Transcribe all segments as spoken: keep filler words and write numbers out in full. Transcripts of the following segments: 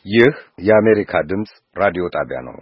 ይህ የአሜሪካ ድምጽ ራዲዮ ጣቢያ ነው።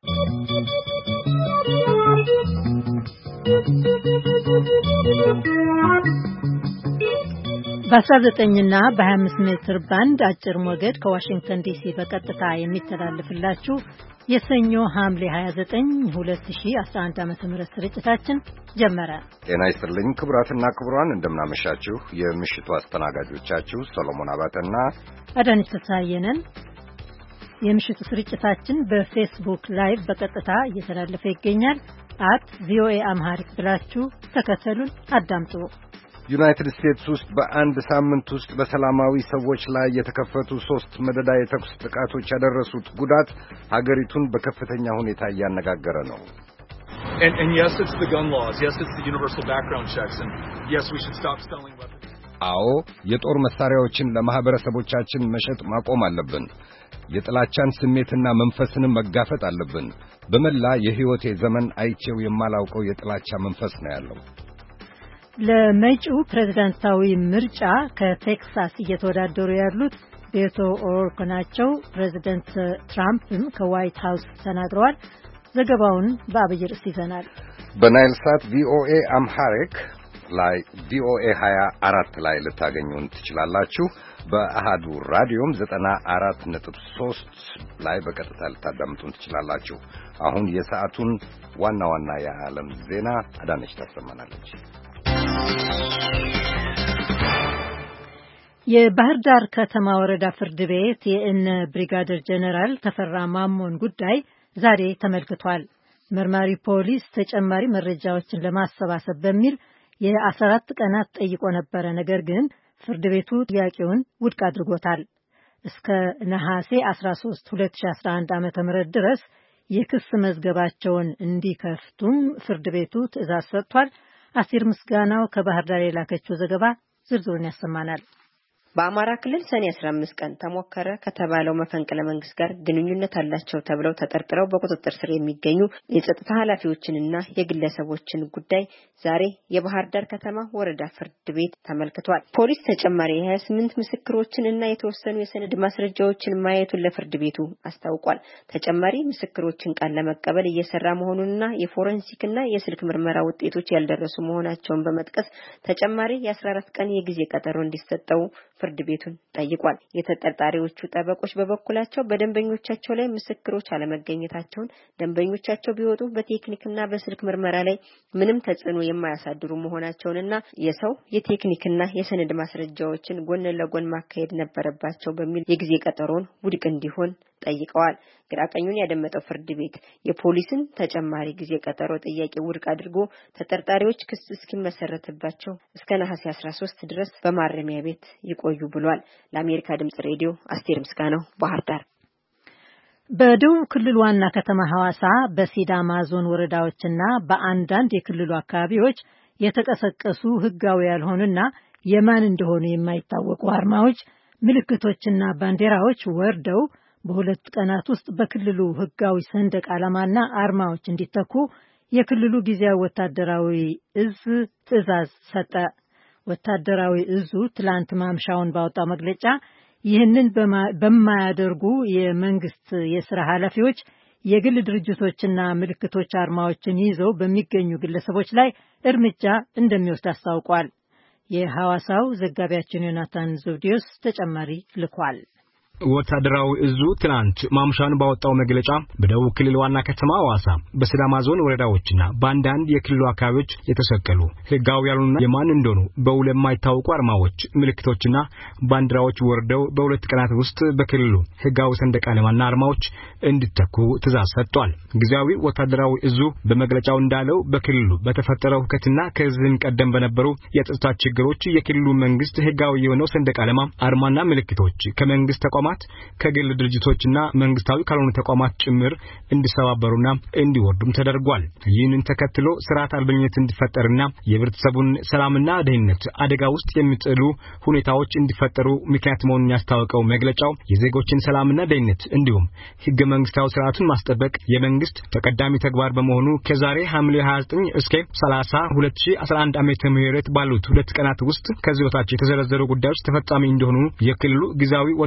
በአስራ ዘጠኝ እና በሀያ አምስት ሜትር ባንድ አጭር ሞገድ ከዋሽንግተን ዲሲ በቀጥታ የሚተላለፍላችሁ የሰኞ ሐምሌ ሀያ ዘጠኝ ሁለት ሺህ አስራ አንድ ዓመተ ምህረት ስርጭታችን ጀመረ። ጤና ይስጥልኝ ክቡራትና ክቡራን፣ እንደምናመሻችሁ። የምሽቱ አስተናጋጆቻችሁ ሰሎሞን አባተና አዳነች ፍስሐዬ ነን። የምሽቱ ስርጭታችን በፌስቡክ ላይቭ በቀጥታ እየተላለፈ ይገኛል። አት ቪኦኤ አምሃሪክ ብላችሁ ተከተሉን አዳምጡ። ዩናይትድ ስቴትስ ውስጥ በአንድ ሳምንት ውስጥ በሰላማዊ ሰዎች ላይ የተከፈቱ ሶስት መደዳ የተኩስ ጥቃቶች ያደረሱት ጉዳት ሀገሪቱን በከፍተኛ ሁኔታ እያነጋገረ ነው። And and yes, it's the gun laws. Yes, it's the universal background checks. And yes, we should stop selling weapons. አዎ፣ የጦር መሳሪያዎችን ለማህበረሰቦቻችን መሸጥ ማቆም አለብን። የጥላቻን ስሜትና መንፈስንም መጋፈጥ አለብን። በመላ የህይወቴ ዘመን አይቼው የማላውቀው የጥላቻ መንፈስ ነው ያለው። ለመጪው ፕሬዝዳንታዊ ምርጫ ከቴክሳስ እየተወዳደሩ ያሉት ቤቶ ኦሮርክ ናቸው። ፕሬዝዳንት ትራምፕም ከዋይት ሃውስ ተናግረዋል። ዘገባውን በአብይ ርዕስ ይዘናል። በናይል ሳት ቪኦኤ አምሃሪክ ላይ ቪኦኤ ሀያ አራት ላይ ልታገኙን ትችላላችሁ። በአሃዱ ራዲዮም ዘጠና አራት ነጥብ ሶስት ላይ በቀጥታ ልታዳምጡን ትችላላችሁ። አሁን የሰዓቱን ዋና ዋና የዓለም ዜና አዳነች ታሰማናለች። የባህር ዳር ከተማ ወረዳ ፍርድ ቤት የእነ ብሪጋደር ጀነራል ተፈራ ማሞን ጉዳይ ዛሬ ተመልክቷል። መርማሪ ፖሊስ ተጨማሪ መረጃዎችን ለማሰባሰብ በሚል የአስራ አራት ቀናት ጠይቆ ነበረ። ነገር ግን ፍርድ ቤቱ ጥያቄውን ውድቅ አድርጎታል። እስከ ነሐሴ አስራ ሶስት ሁለት ሺህ አስራ አንድ ዓመተ ምህረት ድረስ የክስ መዝገባቸውን እንዲከፍቱም ፍርድ ቤቱ ትዕዛዝ ሰጥቷል። አሲር ምስጋናው ከባህር ዳር የላከችው ዘገባ ዝርዝሩን ያሰማናል። በአማራ ክልል ሰኔ አስራ አምስት ቀን ተሞከረ ከተባለው መፈንቅለ መንግስት ጋር ግንኙነት አላቸው ተብለው ተጠርጥረው በቁጥጥር ስር የሚገኙ የጸጥታ ኃላፊዎችንና የግለሰቦችን ጉዳይ ዛሬ የባህር ዳር ከተማ ወረዳ ፍርድ ቤት ተመልክቷል። ፖሊስ ተጨማሪ የሀያ ስምንት ምስክሮችን እና የተወሰኑ የሰነድ ማስረጃዎችን ማየቱን ለፍርድ ቤቱ አስታውቋል። ተጨማሪ ምስክሮችን ቃል ለመቀበል እየሰራ መሆኑንና የፎረንሲክና የስልክ ምርመራ ውጤቶች ያልደረሱ መሆናቸውን በመጥቀስ ተጨማሪ የአስራ አራት ቀን የጊዜ ቀጠሮ እንዲሰጠው ፍርድ ቤቱን ጠይቋል። የተጠርጣሪዎቹ ጠበቆች በበኩላቸው በደንበኞቻቸው ላይ ምስክሮች አለመገኘታቸውን፣ ደንበኞቻቸው ቢወጡ በቴክኒክና በስልክ ምርመራ ላይ ምንም ተጽዕኖ የማያሳድሩ መሆናቸውንና የሰው የቴክኒክና የሰነድ ማስረጃዎችን ጎን ለጎን ማካሄድ ነበረባቸው በሚል የጊዜ ቀጠሮን ውድቅ እንዲሆን ጠይቀዋል። ግራቀኙን ያደመጠው ፍርድ ቤት የፖሊስን ተጨማሪ ጊዜ ቀጠሮ ጥያቄ ውድቅ አድርጎ ተጠርጣሪዎች ክስ እስኪመሰረትባቸው እስከ ነሐሴ አስራ ሶስት ድረስ በማረሚያ ቤት ይቆዩ ብሏል። ለአሜሪካ ድምጽ ሬዲዮ አስቴር ምስጋናው ባህር ዳር። በደቡብ ክልል ዋና ከተማ ሐዋሳ በሲዳማ ዞን ወረዳዎችና በአንዳንድ የክልሉ አካባቢዎች የተቀሰቀሱ ህጋዊ ያልሆኑና የማን እንደሆኑ የማይታወቁ አርማዎች፣ ምልክቶችና ባንዲራዎች ወርደው በሁለት ቀናት ውስጥ በክልሉ ህጋዊ ሰንደቅ ዓላማና አርማዎች እንዲተኩ የክልሉ ጊዜያዊ ወታደራዊ እዝ ትዕዛዝ ሰጠ። ወታደራዊ እዙ ትላንት ማምሻውን ባወጣው መግለጫ ይህንን በማያደርጉ የመንግስት የሥራ ኃላፊዎች፣ የግል ድርጅቶችና ምልክቶች አርማዎችን ይዘው በሚገኙ ግለሰቦች ላይ እርምጃ እንደሚወስድ አስታውቋል። የሐዋሳው ዘጋቢያችን ዮናታን ዘውዲዮስ ተጨማሪ ልኳል። ወታደራዊ እዙ ትናንት ማምሻውን ባወጣው መግለጫ በደቡብ ክልል ዋና ከተማ ሐዋሳ በሲዳማ ዞን ወረዳዎችና በአንዳንድ የክልሉ አካባቢዎች የተሰቀሉ ህጋዊ ያልሆኑና የማን እንደሆኑ በውል የማይታወቁ አርማዎች፣ ምልክቶችና ባንዲራዎች ወርደው በሁለት ቀናት ውስጥ በክልሉ ህጋዊ ሰንደቅ ዓላማና አርማዎች እንዲተኩ ትዕዛዝ ሰጥቷል። ጊዜያዊ ወታደራዊ እዙ በመግለጫው እንዳለው በክልሉ በተፈጠረው ሁከትና ከዚህም ቀደም በነበሩ የጸጥታ ችግሮች የክልሉ መንግስት ህጋዊ የሆነው ሰንደቅ ዓላማ፣ አርማና ምልክቶች ከመንግስት ተቋማት ከግል ድርጅቶችና መንግስታዊ ካልሆኑ ተቋማት ጭምር እንዲሰባበሩና እንዲወርዱም ተደርጓል። ይህንን ተከትሎ ስርዓት አልበኝነት እንዲፈጠርና የህብረተሰቡን ሰላምና ደህንነት አደጋ ውስጥ የሚጥሉ ሁኔታዎች እንዲፈጠሩ ምክንያት መሆኑን ያስታወቀው መግለጫው የዜጎችን ሰላምና ደህንነት እንዲሁም ህገ መንግስታዊ ስርዓቱን ማስጠበቅ የመንግስት ተቀዳሚ ተግባር በመሆኑ ከዛሬ ሐምሌ ሀያ ዘጠኝ እስከ ሰላሳ ሁለት ሺህ አስራ አንድ ዓመተ ምህረት ባሉት ሁለት ቀናት ውስጥ ከዚህ በታች የተዘረዘሩ ጉዳዮች ተፈጻሚ እንደሆኑ የክልሉ ጊዜያዊ ወታደራዊ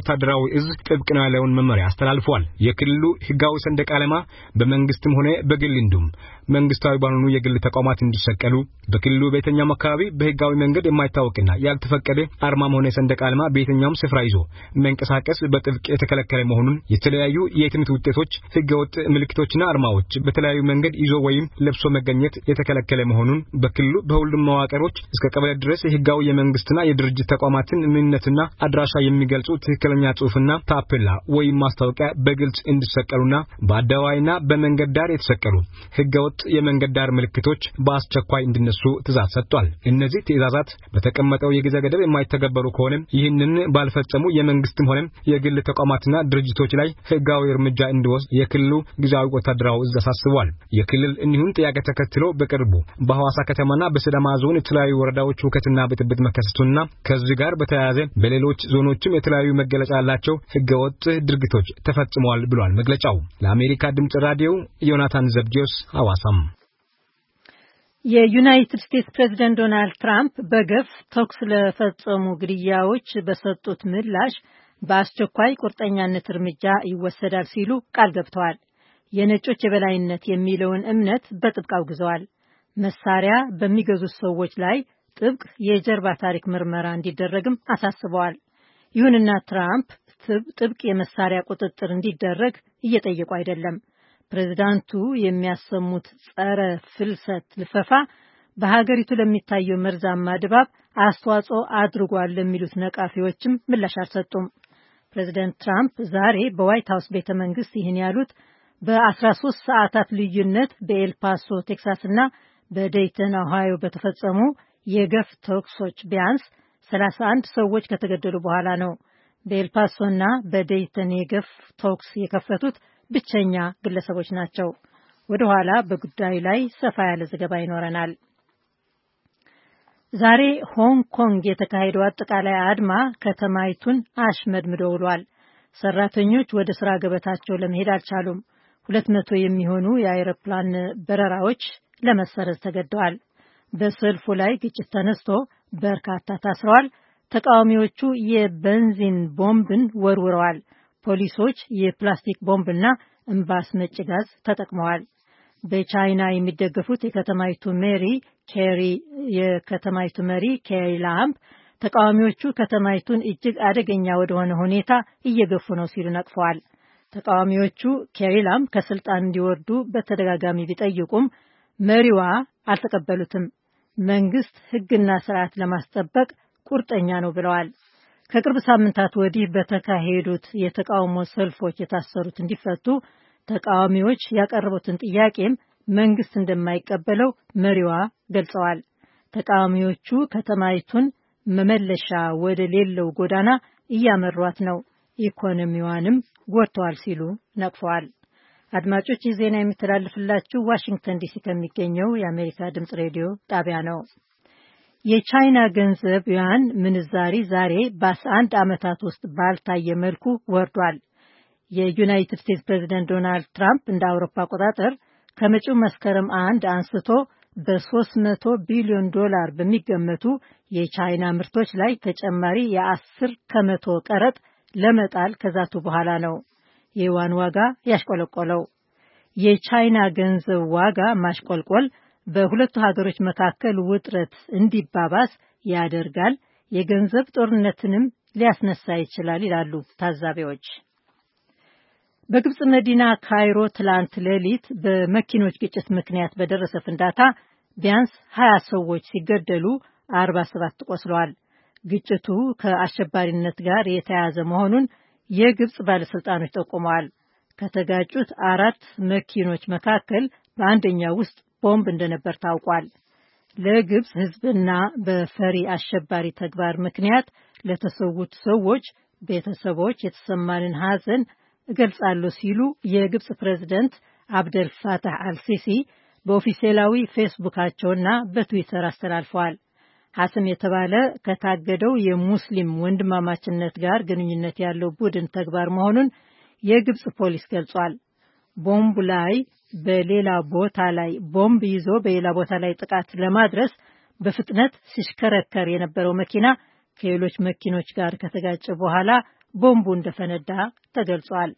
እዝ ጥብቅ ነው ያለውን መመሪያ አስተላልፏል። የክልሉ ህጋዊ ሰንደቅ ዓላማ በመንግስትም ሆነ በግል እንዲሁም መንግስታዊ ባልሆኑ የግል ተቋማት እንዲሰቀሉ፣ በክልሉ በየትኛውም አካባቢ በህጋዊ መንገድ የማይታወቅና ያልተፈቀደ አርማም ሆነ ሰንደቅ ዓላማ በየትኛውም ስፍራ ይዞ መንቀሳቀስ በጥብቅ የተከለከለ መሆኑን፣ የተለያዩ የትምህርት ውጤቶች፣ ህገወጥ ምልክቶችና አርማዎች በተለያዩ መንገድ ይዞ ወይም ለብሶ መገኘት የተከለከለ መሆኑን፣ በክልሉ በሁሉም መዋቅሮች እስከ ቀበሌ ድረስ ህጋዊ የመንግስትና የድርጅት ተቋማትን ምንነትና አድራሻ የሚገልጹ ትክክለኛ ጽሑፍና ታፔላ ወይም ማስታወቂያ በግልጽ እንዲሰቀሉና በአደባባይና በመንገድ ዳር የተሰቀሉ ህገወጥ የመንገድ ዳር ምልክቶች በአስቸኳይ እንዲነሱ ትዕዛዝ ሰጥቷል። እነዚህ ትዕዛዛት በተቀመጠው የጊዜ ገደብ የማይተገበሩ ከሆነ ይህንን ባልፈጸሙ የመንግስትም ሆነ የግል ተቋማትና ድርጅቶች ላይ ህጋዊ እርምጃ እንዲወስድ የክልሉ ጊዜያዊ ወታደራዊ እዝ አሳስቧል። የክልል እንሁን ጥያቄ ተከትሎ በቅርቡ በሐዋሳ ከተማና በሲዳማ ዞን የተለያዩ ወረዳዎች ሁከትና ብጥብጥ መከሰቱና ከዚህ ጋር በተያያዘ በሌሎች ዞኖችም የተለያዩ መገለጫ ያላቸው ህገወጥ ድርጊቶች ተፈጽመዋል ብሏል መግለጫው። ለአሜሪካ ድምጽ ራዲዮ ዮናታን ዘብዲዮስ ሐዋሳም። የዩናይትድ ስቴትስ ፕሬዝዳንት ዶናልድ ትራምፕ በገፍ ተኩስ ለፈጸሙ ግድያዎች በሰጡት ምላሽ በአስቸኳይ ቁርጠኛነት እርምጃ ይወሰዳል ሲሉ ቃል ገብተዋል። የነጮች የበላይነት የሚለውን እምነት በጥብቅ አውግዘዋል። መሳሪያ በሚገዙት ሰዎች ላይ ጥብቅ የጀርባ ታሪክ ምርመራ እንዲደረግም አሳስበዋል። ይሁንና ትራምፕ ጥብቅ የመሳሪያ ቁጥጥር እንዲደረግ እየጠየቁ አይደለም። ፕሬዝዳንቱ የሚያሰሙት ጸረ ፍልሰት ልፈፋ በሀገሪቱ ለሚታየው መርዛማ ድባብ አስተዋጽኦ አድርጓል ለሚሉት ነቃፊዎችም ምላሽ አልሰጡም። ፕሬዝዳንት ትራምፕ ዛሬ በዋይት ሃውስ ቤተ መንግስት ይህን ያሉት በአስራ ሶስት ሰዓታት ልዩነት በኤልፓሶ ቴክሳስና በዴይተን ኦሃዮ በተፈጸሙ የገፍ ተኩሶች ቢያንስ ሰላሳ አንድ ሰዎች ከተገደሉ በኋላ ነው። በኤልፓሶና በዴይተን የገፍ ተኩስ የከፈቱት ብቸኛ ግለሰቦች ናቸው። ወደ ኋላ በጉዳዩ ላይ ሰፋ ያለ ዘገባ ይኖረናል። ዛሬ ሆንግ ኮንግ የተካሄደው አጠቃላይ አድማ ከተማይቱን አሽመድምዶ ውሏል። ሰራተኞች ወደ ስራ ገበታቸው ለመሄድ አልቻሉም። ሁለት መቶ የሚሆኑ የአውሮፕላን በረራዎች ለመሰረዝ ተገደዋል። በሰልፉ ላይ ግጭት ተነስቶ በርካታ ታስረዋል። ተቃዋሚዎቹ የቤንዚን ቦምብን ወርውረዋል። ፖሊሶች የፕላስቲክ ቦምብና እምባስ መጭ ጋዝ ተጠቅመዋል። በቻይና የሚደገፉት የከተማይቱ መሪ ኬሪ የከተማይቱ መሪ ኬሪ ላም ተቃዋሚዎቹ ከተማይቱን እጅግ አደገኛ ወደሆነ ሁኔታ እየገፉ ነው ሲሉ ነቅፈዋል። ተቃዋሚዎቹ ኬሪ ላም ከስልጣን እንዲወርዱ በተደጋጋሚ ቢጠይቁም መሪዋ አልተቀበሉትም። መንግስት ሕግና ስርዓት ለማስጠበቅ ቁርጠኛ ነው ብለዋል። ከቅርብ ሳምንታት ወዲህ በተካሄዱት የተቃውሞ ሰልፎች የታሰሩት እንዲፈቱ ተቃዋሚዎች ያቀረቡትን ጥያቄም መንግስት እንደማይቀበለው መሪዋ ገልጸዋል። ተቃዋሚዎቹ ከተማይቱን መመለሻ ወደ ሌለው ጎዳና እያመሯት ነው፣ ኢኮኖሚዋንም ጎድተዋል ሲሉ ነቅፈዋል። አድማጮች ይህ ዜና የሚተላለፍላችሁ ዋሽንግተን ዲሲ ከሚገኘው የአሜሪካ ድምጽ ሬዲዮ ጣቢያ ነው። የቻይና ገንዘብ ዩዋን ምንዛሪ ዛሬ በአስራ አንድ ዓመታት ውስጥ ባልታየ መልኩ ወርዷል። የዩናይትድ ስቴትስ ፕሬዝዳንት ዶናልድ ትራምፕ እንደ አውሮፓ አቆጣጠር ከመጪው መስከረም አንድ አንስቶ በሶስት መቶ ቢሊዮን ዶላር በሚገመቱ የቻይና ምርቶች ላይ ተጨማሪ የአስር ከመቶ ቀረጥ ለመጣል ከዛቱ በኋላ ነው የዩዋን ዋጋ ያሽቆለቆለው። የቻይና ገንዘብ ዋጋ ማሽቆልቆል በሁለቱ ሀገሮች መካከል ውጥረት እንዲባባስ ያደርጋል፣ የገንዘብ ጦርነትንም ሊያስነሳ ይችላል ይላሉ ታዛቢዎች። በግብጽ መዲና ካይሮ ትላንት ሌሊት በመኪኖች ግጭት ምክንያት በደረሰ ፍንዳታ ቢያንስ ሀያ ሰዎች ሲገደሉ አርባ ሰባት ቆስለዋል። ግጭቱ ከአሸባሪነት ጋር የተያያዘ መሆኑን የግብጽ ባለስልጣኖች ጠቁመዋል። ከተጋጩት አራት መኪኖች መካከል በአንደኛው ውስጥ ቦምብ እንደነበር ታውቋል። ለግብጽ ሕዝብና በፈሪ አሸባሪ ተግባር ምክንያት ለተሰዉት ሰዎች ቤተሰቦች የተሰማንን ሐዘን እገልጻለሁ ሲሉ የግብጽ ፕሬዝዳንት አብደል ፋታህ አልሲሲ በኦፊሴላዊ ፌስቡካቸውና በትዊተር አስተላልፈዋል። ሐሰም የተባለ ከታገደው የሙስሊም ወንድማማችነት ጋር ግንኙነት ያለው ቡድን ተግባር መሆኑን የግብጽ ፖሊስ ገልጿል። ቦምብ ላይ በሌላ ቦታ ላይ ቦምብ ይዞ በሌላ ቦታ ላይ ጥቃት ለማድረስ በፍጥነት ሲሽከረከር የነበረው መኪና ከሌሎች መኪኖች ጋር ከተጋጨ በኋላ ቦምቡ እንደፈነዳ ተገልጿል።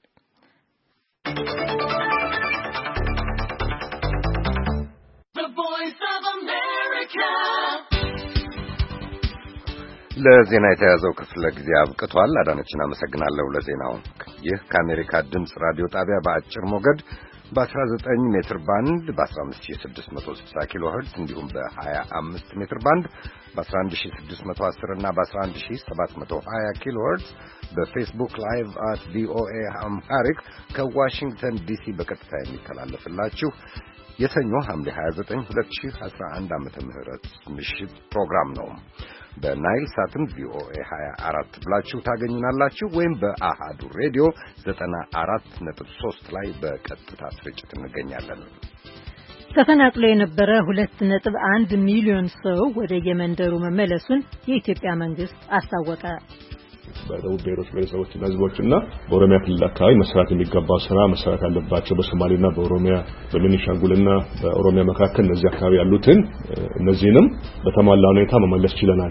ለዜና የተያዘው ክፍለ ጊዜ አብቅቷል። አዳነችን አመሰግናለሁ ለዜናው። ይህ ከአሜሪካ ድምጽ ራዲዮ ጣቢያ በአጭር ሞገድ በ19 ሜትር ባንድ በ15660 ኪሎ ሄርትዝ እንዲሁም በ25 ሜትር ባንድ በ11610 እና በ11720 ኪሎ ሄርትዝ በፌስቡክ ላይቭ አት ቪኦኤ አምሃሪክ ከዋሽንግተን ዲሲ በቀጥታ የሚተላለፍላችሁ የሰኞ ሐምሌ ሃያ ዘጠኝ ሁለት ሺህ አስራ አንድ ዓመተ ምህረት ምሽት ፕሮግራም ነው። በናይል ሳትም ቪኦኤ ሃያ አራት ብላችሁ ታገኙናላችሁ ወይም በአሃዱ ሬዲዮ ዘጠና አራት ነጥብ ሶስት ላይ በቀጥታ ስርጭት እንገኛለን። ተፈናቅሎ የነበረ ሁለት ነጥብ አንድ ሚሊዮን ሰው ወደ የመንደሩ መመለሱን የኢትዮጵያ መንግስት አስታወቀ። በደቡብ ብሔሮች ብሔረሰቦችና ሕዝቦችና በኦሮሚያ ክልል አካባቢ መስራት የሚገባው ስራ መስራት ያለባቸው በሶማሌና በኦሮሚያ በቤኒሻንጉልና በኦሮሚያ መካከል እነዚህ አካባቢ ያሉትን እነዚህንም በተሟላ ሁኔታ መመለስ ችለናል።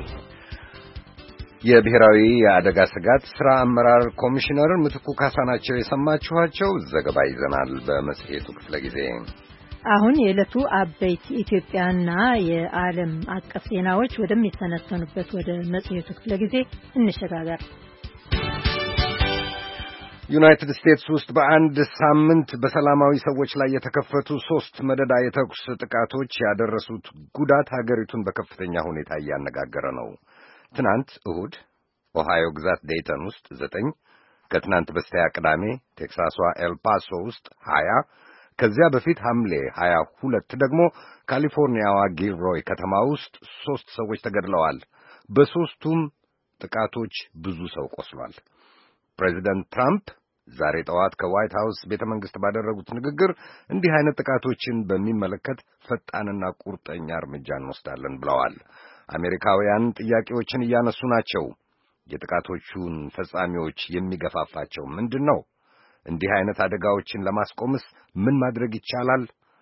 የብሔራዊ የአደጋ ስጋት ስራ አመራር ኮሚሽነር ምትኩ ካሳ ናቸው የሰማችኋቸው። ዘገባ ይዘናል በመጽሔቱ ክፍለ ጊዜ። አሁን የዕለቱ አበይት ኢትዮጵያና የዓለም አቀፍ ዜናዎች ወደሚተነተኑበት ወደ መጽሔቱ ክፍለ ጊዜ እንሸጋገር። ዩናይትድ ስቴትስ ውስጥ በአንድ ሳምንት በሰላማዊ ሰዎች ላይ የተከፈቱ ሶስት መደዳ የተኩስ ጥቃቶች ያደረሱት ጉዳት ሀገሪቱን በከፍተኛ ሁኔታ እያነጋገረ ነው። ትናንት እሁድ ኦሃዮ ግዛት ዴይተን ውስጥ ዘጠኝ፣ ከትናንት በስቲያ ቅዳሜ ቴክሳሷ ኤልፓሶ ውስጥ ሀያ፣ ከዚያ በፊት ሐምሌ ሀያ ሁለት ደግሞ ካሊፎርኒያዋ ጊልሮይ ከተማ ውስጥ ሶስት ሰዎች ተገድለዋል። በሶስቱም ጥቃቶች ብዙ ሰው ቆስሏል። ፕሬዚደንት ትራምፕ ዛሬ ጠዋት ከዋይት ሃውስ ቤተ መንግሥት ባደረጉት ንግግር እንዲህ አይነት ጥቃቶችን በሚመለከት ፈጣንና ቁርጠኛ እርምጃ እንወስዳለን ብለዋል። አሜሪካውያን ጥያቄዎችን እያነሱ ናቸው። የጥቃቶቹን ፈጻሚዎች የሚገፋፋቸው ምንድን ነው? እንዲህ አይነት አደጋዎችን ለማስቆምስ ምን ማድረግ ይቻላል?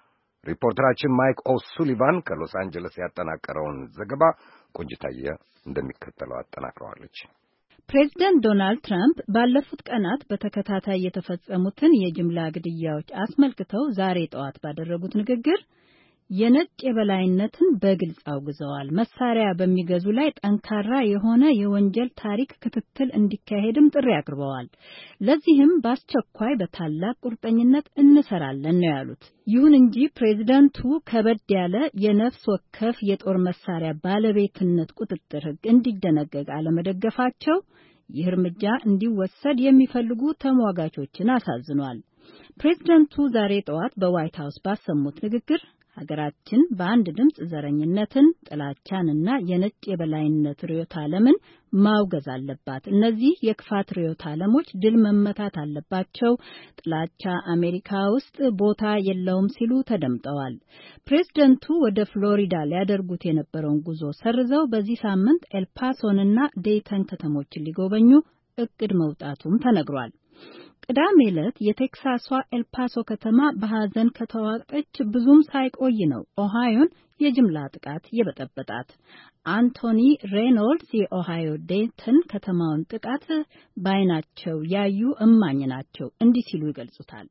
ሪፖርተራችን ማይክ ኦሱሊቫን ከሎስ አንጀለስ ያጠናቀረውን ዘገባ ቆንጅታየ እንደሚከተለው አጠናቅረዋለች። ፕሬዝዳንት ዶናልድ ትራምፕ ባለፉት ቀናት በተከታታይ የተፈጸሙትን የጅምላ ግድያዎች አስመልክተው ዛሬ ጠዋት ባደረጉት ንግግር የነጭ የበላይነትን በግልጽ አውግዘዋል። መሳሪያ በሚገዙ ላይ ጠንካራ የሆነ የወንጀል ታሪክ ክትትል እንዲካሄድም ጥሪ አቅርበዋል። ለዚህም በአስቸኳይ በታላቅ ቁርጠኝነት እንሰራለን ነው ያሉት። ይሁን እንጂ ፕሬዝዳንቱ ከበድ ያለ የነፍስ ወከፍ የጦር መሳሪያ ባለቤትነት ቁጥጥር ሕግ እንዲደነገግ አለመደገፋቸው ይህ እርምጃ እንዲወሰድ የሚፈልጉ ተሟጋቾችን አሳዝኗል። ፕሬዝዳንቱ ዛሬ ጠዋት በዋይት ሃውስ ባሰሙት ንግግር ሀገራችን በአንድ ድምፅ ዘረኝነትን፣ ጥላቻንና የነጭ የበላይነት ርዕዮተ ዓለምን ማውገዝ አለባት። እነዚህ የክፋት ርዕዮተ ዓለሞች ድል መመታት አለባቸው። ጥላቻ አሜሪካ ውስጥ ቦታ የለውም ሲሉ ተደምጠዋል። ፕሬዝደንቱ ወደ ፍሎሪዳ ሊያደርጉት የነበረውን ጉዞ ሰርዘው በዚህ ሳምንት ኤልፓሶንና ዴይተን ከተሞችን ሊጎበኙ እቅድ መውጣቱም ተነግሯል። ቅዳሜ ዕለት የቴክሳሷ ኤልፓሶ ከተማ በሐዘን ከተዋጠች ብዙም ሳይቆይ ነው ኦሃዮን የጅምላ ጥቃት የበጠበጣት። አንቶኒ ሬኖልድስ የኦሃዮ ዴይተን ከተማውን ጥቃት ባይናቸው ያዩ እማኝ ናቸው። እንዲህ ሲሉ ይገልጹታል።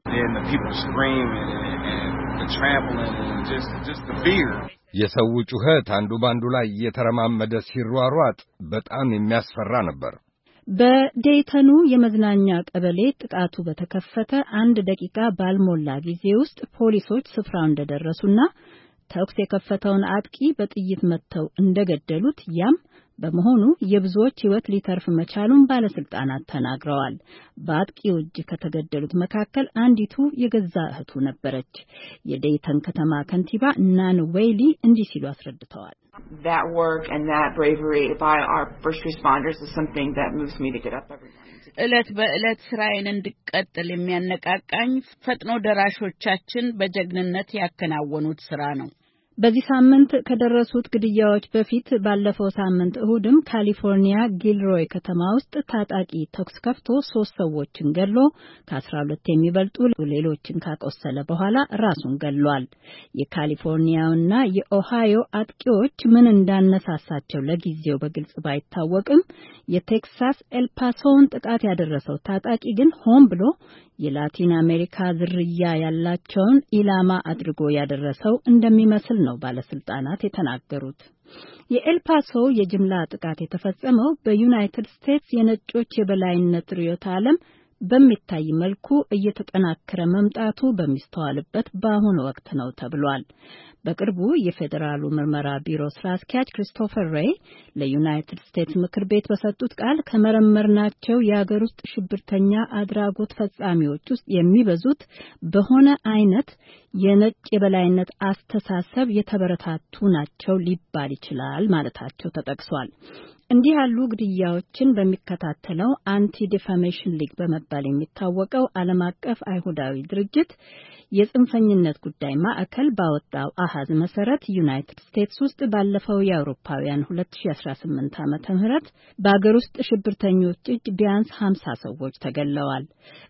የሰው ጩኸት አንዱ ባንዱ ላይ እየተረማመደ ሲሯሯጥ በጣም የሚያስፈራ ነበር። በዴይተኑ የመዝናኛ ቀበሌ ጥቃቱ በተከፈተ አንድ ደቂቃ ባልሞላ ጊዜ ውስጥ ፖሊሶች ስፍራው እንደደረሱና ተኩስ የከፈተውን አጥቂ በጥይት መትተው እንደገደሉት ያም በመሆኑ የብዙዎች ሕይወት ሊተርፍ መቻሉን ባለስልጣናት ተናግረዋል። በአጥቂው እጅ ከተገደሉት መካከል አንዲቱ የገዛ እህቱ ነበረች። የዴይተን ከተማ ከንቲባ ናን ዌይሊ እንዲህ ሲሉ አስረድተዋል። That work and that bravery by our first responders is something that moves me to get up every morning. እለት በእለት ስራዬን እንድቀጥል የሚያነቃቃኝ ፈጥኖ ደራሾቻችን በጀግንነት ያከናወኑት ስራ ነው። በዚህ ሳምንት ከደረሱት ግድያዎች በፊት ባለፈው ሳምንት እሁድም ካሊፎርኒያ ጊልሮይ ከተማ ውስጥ ታጣቂ ተኩስ ከፍቶ ሶስት ሰዎችን ገድሎ ከአስራ ሁለት የሚበልጡ ሌሎችን ካቆሰለ በኋላ ራሱን ገድሏል። የካሊፎርኒያውና የኦሃዮ አጥቂዎች ምን እንዳነሳሳቸው ለጊዜው በግልጽ ባይታወቅም የቴክሳስ ኤልፓሶውን ጥቃት ያደረሰው ታጣቂ ግን ሆን ብሎ የላቲን አሜሪካ ዝርያ ያላቸውን ኢላማ አድርጎ ያደረሰው እንደሚመስል ነው ባለስልጣናት የተናገሩት። የኤልፓሶ የጅምላ ጥቃት የተፈጸመው በዩናይትድ ስቴትስ የነጮች የበላይነት ርዕዮተ ዓለም በሚታይ መልኩ እየተጠናከረ መምጣቱ በሚስተዋልበት በአሁኑ ወቅት ነው ተብሏል። በቅርቡ የፌዴራሉ ምርመራ ቢሮ ስራ አስኪያጅ ክሪስቶፈር ሬይ ለዩናይትድ ስቴትስ ምክር ቤት በሰጡት ቃል ከመረመርናቸው የሀገር ውስጥ ሽብርተኛ አድራጎት ፈጻሚዎች ውስጥ የሚበዙት በሆነ አይነት የነጭ የበላይነት አስተሳሰብ የተበረታቱ ናቸው ሊባል ይችላል ማለታቸው ተጠቅሷል። እንዲህ ያሉ ግድያዎችን በሚከታተለው አንቲ ዲፋሜሽን ሊግ በመባል የሚታወቀው ዓለም አቀፍ አይሁዳዊ ድርጅት የጽንፈኝነት ጉዳይ ማዕከል ባወጣው አሃዝ መሰረት ዩናይትድ ስቴትስ ውስጥ ባለፈው የአውሮፓውያን ሁለት ሺህ አስራ ስምንት ዓመተ ምህረት በአገር ውስጥ ሽብርተኞች እጅ ቢያንስ ሀምሳ ሰዎች ተገድለዋል።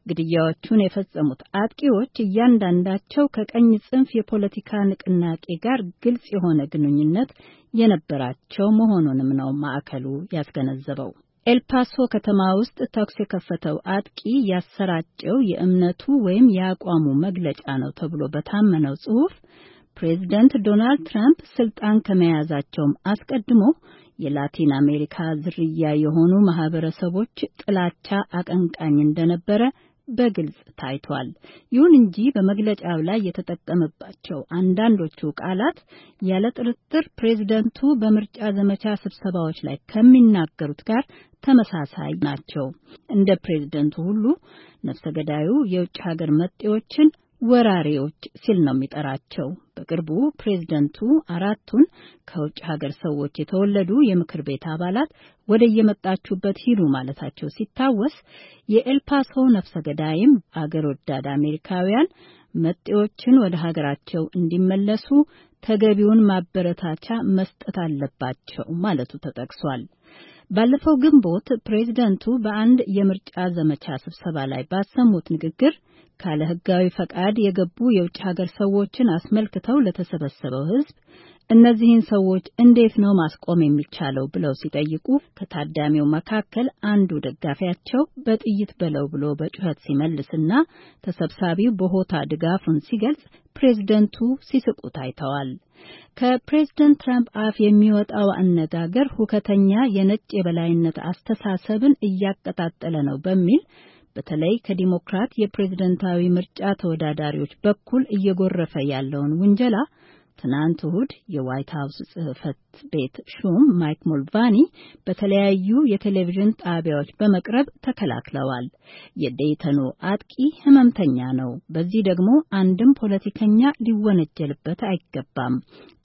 ግድያዎቹን የፈጸሙት አጥቂዎች እያንዳንዳቸው ከቀኝ ጽንፍ የፖለቲካ ንቅናቄ ጋር ግልጽ የሆነ ግንኙነት የነበራቸው መሆኑንም ነው ማዕከሉ ያስገነዘበው። ኤልፓሶ ከተማ ውስጥ ተኩስ የከፈተው አጥቂ ያሰራጨው የእምነቱ ወይም የአቋሙ መግለጫ ነው ተብሎ በታመነው ጽሑፍ ፕሬዚደንት ዶናልድ ትራምፕ ስልጣን ከመያዛቸውም አስቀድሞ የላቲን አሜሪካ ዝርያ የሆኑ ማህበረሰቦች ጥላቻ አቀንቃኝ እንደነበረ በግልጽ ታይቷል። ይሁን እንጂ በመግለጫው ላይ የተጠቀመባቸው አንዳንዶቹ ቃላት ያለ ጥርጥር ፕሬዝደንቱ በምርጫ ዘመቻ ስብሰባዎች ላይ ከሚናገሩት ጋር ተመሳሳይ ናቸው። እንደ ፕሬዝደንቱ ሁሉ ነፍሰ ገዳዩ የውጭ ሀገር መጤዎችን ወራሪዎች ሲል ነው የሚጠራቸው። በቅርቡ ፕሬዝደንቱ አራቱን ከውጭ ሀገር ሰዎች የተወለዱ የምክር ቤት አባላት ወደ የመጣችሁበት ሂዱ ማለታቸው ሲታወስ፣ የኤልፓሶ ነፍሰ ገዳይም አገር ወዳድ አሜሪካውያን መጤዎችን ወደ ሀገራቸው እንዲመለሱ ተገቢውን ማበረታቻ መስጠት አለባቸው ማለቱ ተጠቅሷል። ባለፈው ግንቦት ፕሬዝደንቱ በአንድ የምርጫ ዘመቻ ስብሰባ ላይ ባሰሙት ንግግር ካለ ሕጋዊ ፈቃድ የገቡ የውጭ ሀገር ሰዎችን አስመልክተው ለተሰበሰበው ሕዝብ እነዚህን ሰዎች እንዴት ነው ማስቆም የሚቻለው ብለው ሲጠይቁ ከታዳሚው መካከል አንዱ ደጋፊያቸው በጥይት በለው ብሎ በጩኸት ሲመልስና ተሰብሳቢው በሆታ ድጋፉን ሲገልጽ ፕሬዝደንቱ ሲስቁ ታይተዋል። ከፕሬዝደንት ትራምፕ አፍ የሚወጣው አነጋገር ሁከተኛ የነጭ የበላይነት አስተሳሰብን እያቀጣጠለ ነው በሚል በተለይ ከዲሞክራት የፕሬዝደንታዊ ምርጫ ተወዳዳሪዎች በኩል እየጎረፈ ያለውን ውንጀላ ትናንት እሁድ የዋይት ሀውስ ጽሕፈት ቤት ሹም ማይክ ሙልቫኒ በተለያዩ የቴሌቪዥን ጣቢያዎች በመቅረብ ተከላክለዋል። የዴይተኑ አጥቂ ህመምተኛ ነው፣ በዚህ ደግሞ አንድም ፖለቲከኛ ሊወነጀልበት አይገባም፣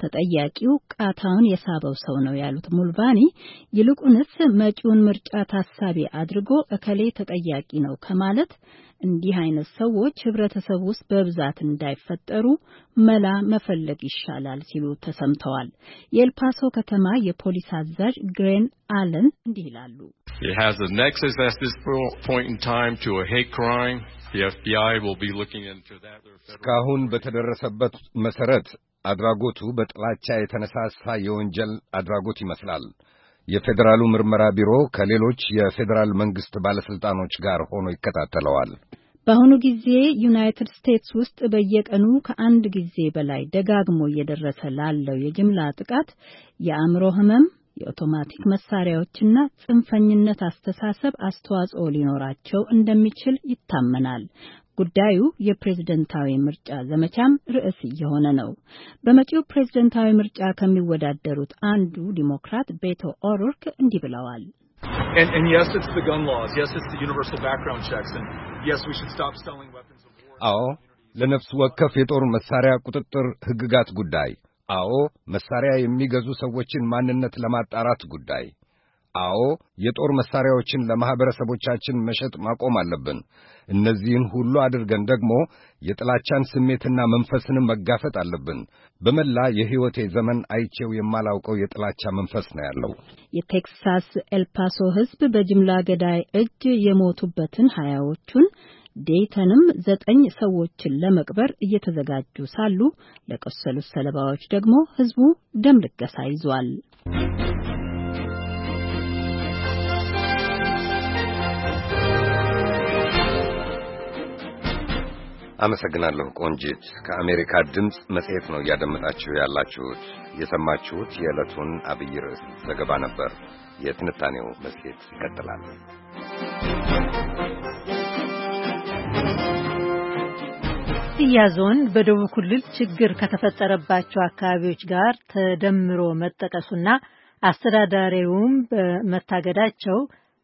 ተጠያቂው ቃታውን የሳበው ሰው ነው ያሉት ሙልቫኒ ይልቁንስ መጪውን ምርጫ ታሳቢ አድርጎ እከሌ ተጠያቂ ነው ከማለት እንዲህ አይነት ሰዎች ህብረተሰብ ውስጥ በብዛት እንዳይፈጠሩ መላ መፈለግ ይሻላል ሲሉ ተሰምተዋል። የኤልፓሶ ከተማ የፖሊስ አዛዥ ግሬን አለን እንዲህ ይላሉ። It has a nexus at this point in time to a hate crime. The F B I will be looking into that. እስካሁን በተደረሰበት መሰረት አድራጎቱ በጥላቻ የተነሳሳ የወንጀል አድራጎት ይመስላል። የፌዴራሉ ምርመራ ቢሮ ከሌሎች የፌዴራል መንግስት ባለስልጣኖች ጋር ሆኖ ይከታተለዋል። በአሁኑ ጊዜ ዩናይትድ ስቴትስ ውስጥ በየቀኑ ከአንድ ጊዜ በላይ ደጋግሞ እየደረሰ ላለው የጅምላ ጥቃት የአእምሮ ህመም፣ የአውቶማቲክ መሳሪያዎችና ጽንፈኝነት አስተሳሰብ አስተዋጽኦ ሊኖራቸው እንደሚችል ይታመናል። ጉዳዩ የፕሬዝደንታዊ ምርጫ ዘመቻም ርዕስ እየሆነ ነው። በመጪው ፕሬዝደንታዊ ምርጫ ከሚወዳደሩት አንዱ ዲሞክራት ቤቶ ኦሮርክ እንዲህ ብለዋል። And, and yes, it's the gun laws. Yes, it's the universal background checks. And yes, we should stop selling weapons of war. አዎ፣ ለነፍስ ወከፍ የጦር መሳሪያ ቁጥጥር ህግጋት ጉዳይ። አዎ፣ መሳሪያ የሚገዙ ሰዎችን ማንነት ለማጣራት ጉዳይ። አዎ የጦር መሳሪያዎችን ለማህበረሰቦቻችን መሸጥ ማቆም አለብን። እነዚህን ሁሉ አድርገን ደግሞ የጥላቻን ስሜትና መንፈስንም መጋፈጥ አለብን። በመላ የሕይወቴ ዘመን አይቼው የማላውቀው የጥላቻ መንፈስ ነው ያለው። የቴክሳስ ኤልፓሶ ሕዝብ በጅምላ ገዳይ እጅ የሞቱበትን ሀያዎቹን ዴይተንም ዘጠኝ ሰዎችን ለመቅበር እየተዘጋጁ ሳሉ ለቆሰሉት ሰለባዎች ደግሞ ሕዝቡ ደም ልገሳ ይዟል። አመሰግናለሁ ቆንጂት። ከአሜሪካ ድምጽ መጽሔት ነው እያደመጣችሁ ያላችሁት። የሰማችሁት የዕለቱን አብይ ርዕስ ዘገባ ነበር። የትንታኔው መጽሔት ይቀጥላል። ሀዲያ ዞን በደቡብ ክልል ችግር ከተፈጠረባቸው አካባቢዎች ጋር ተደምሮ መጠቀሱና አስተዳዳሪውም በመታገዳቸው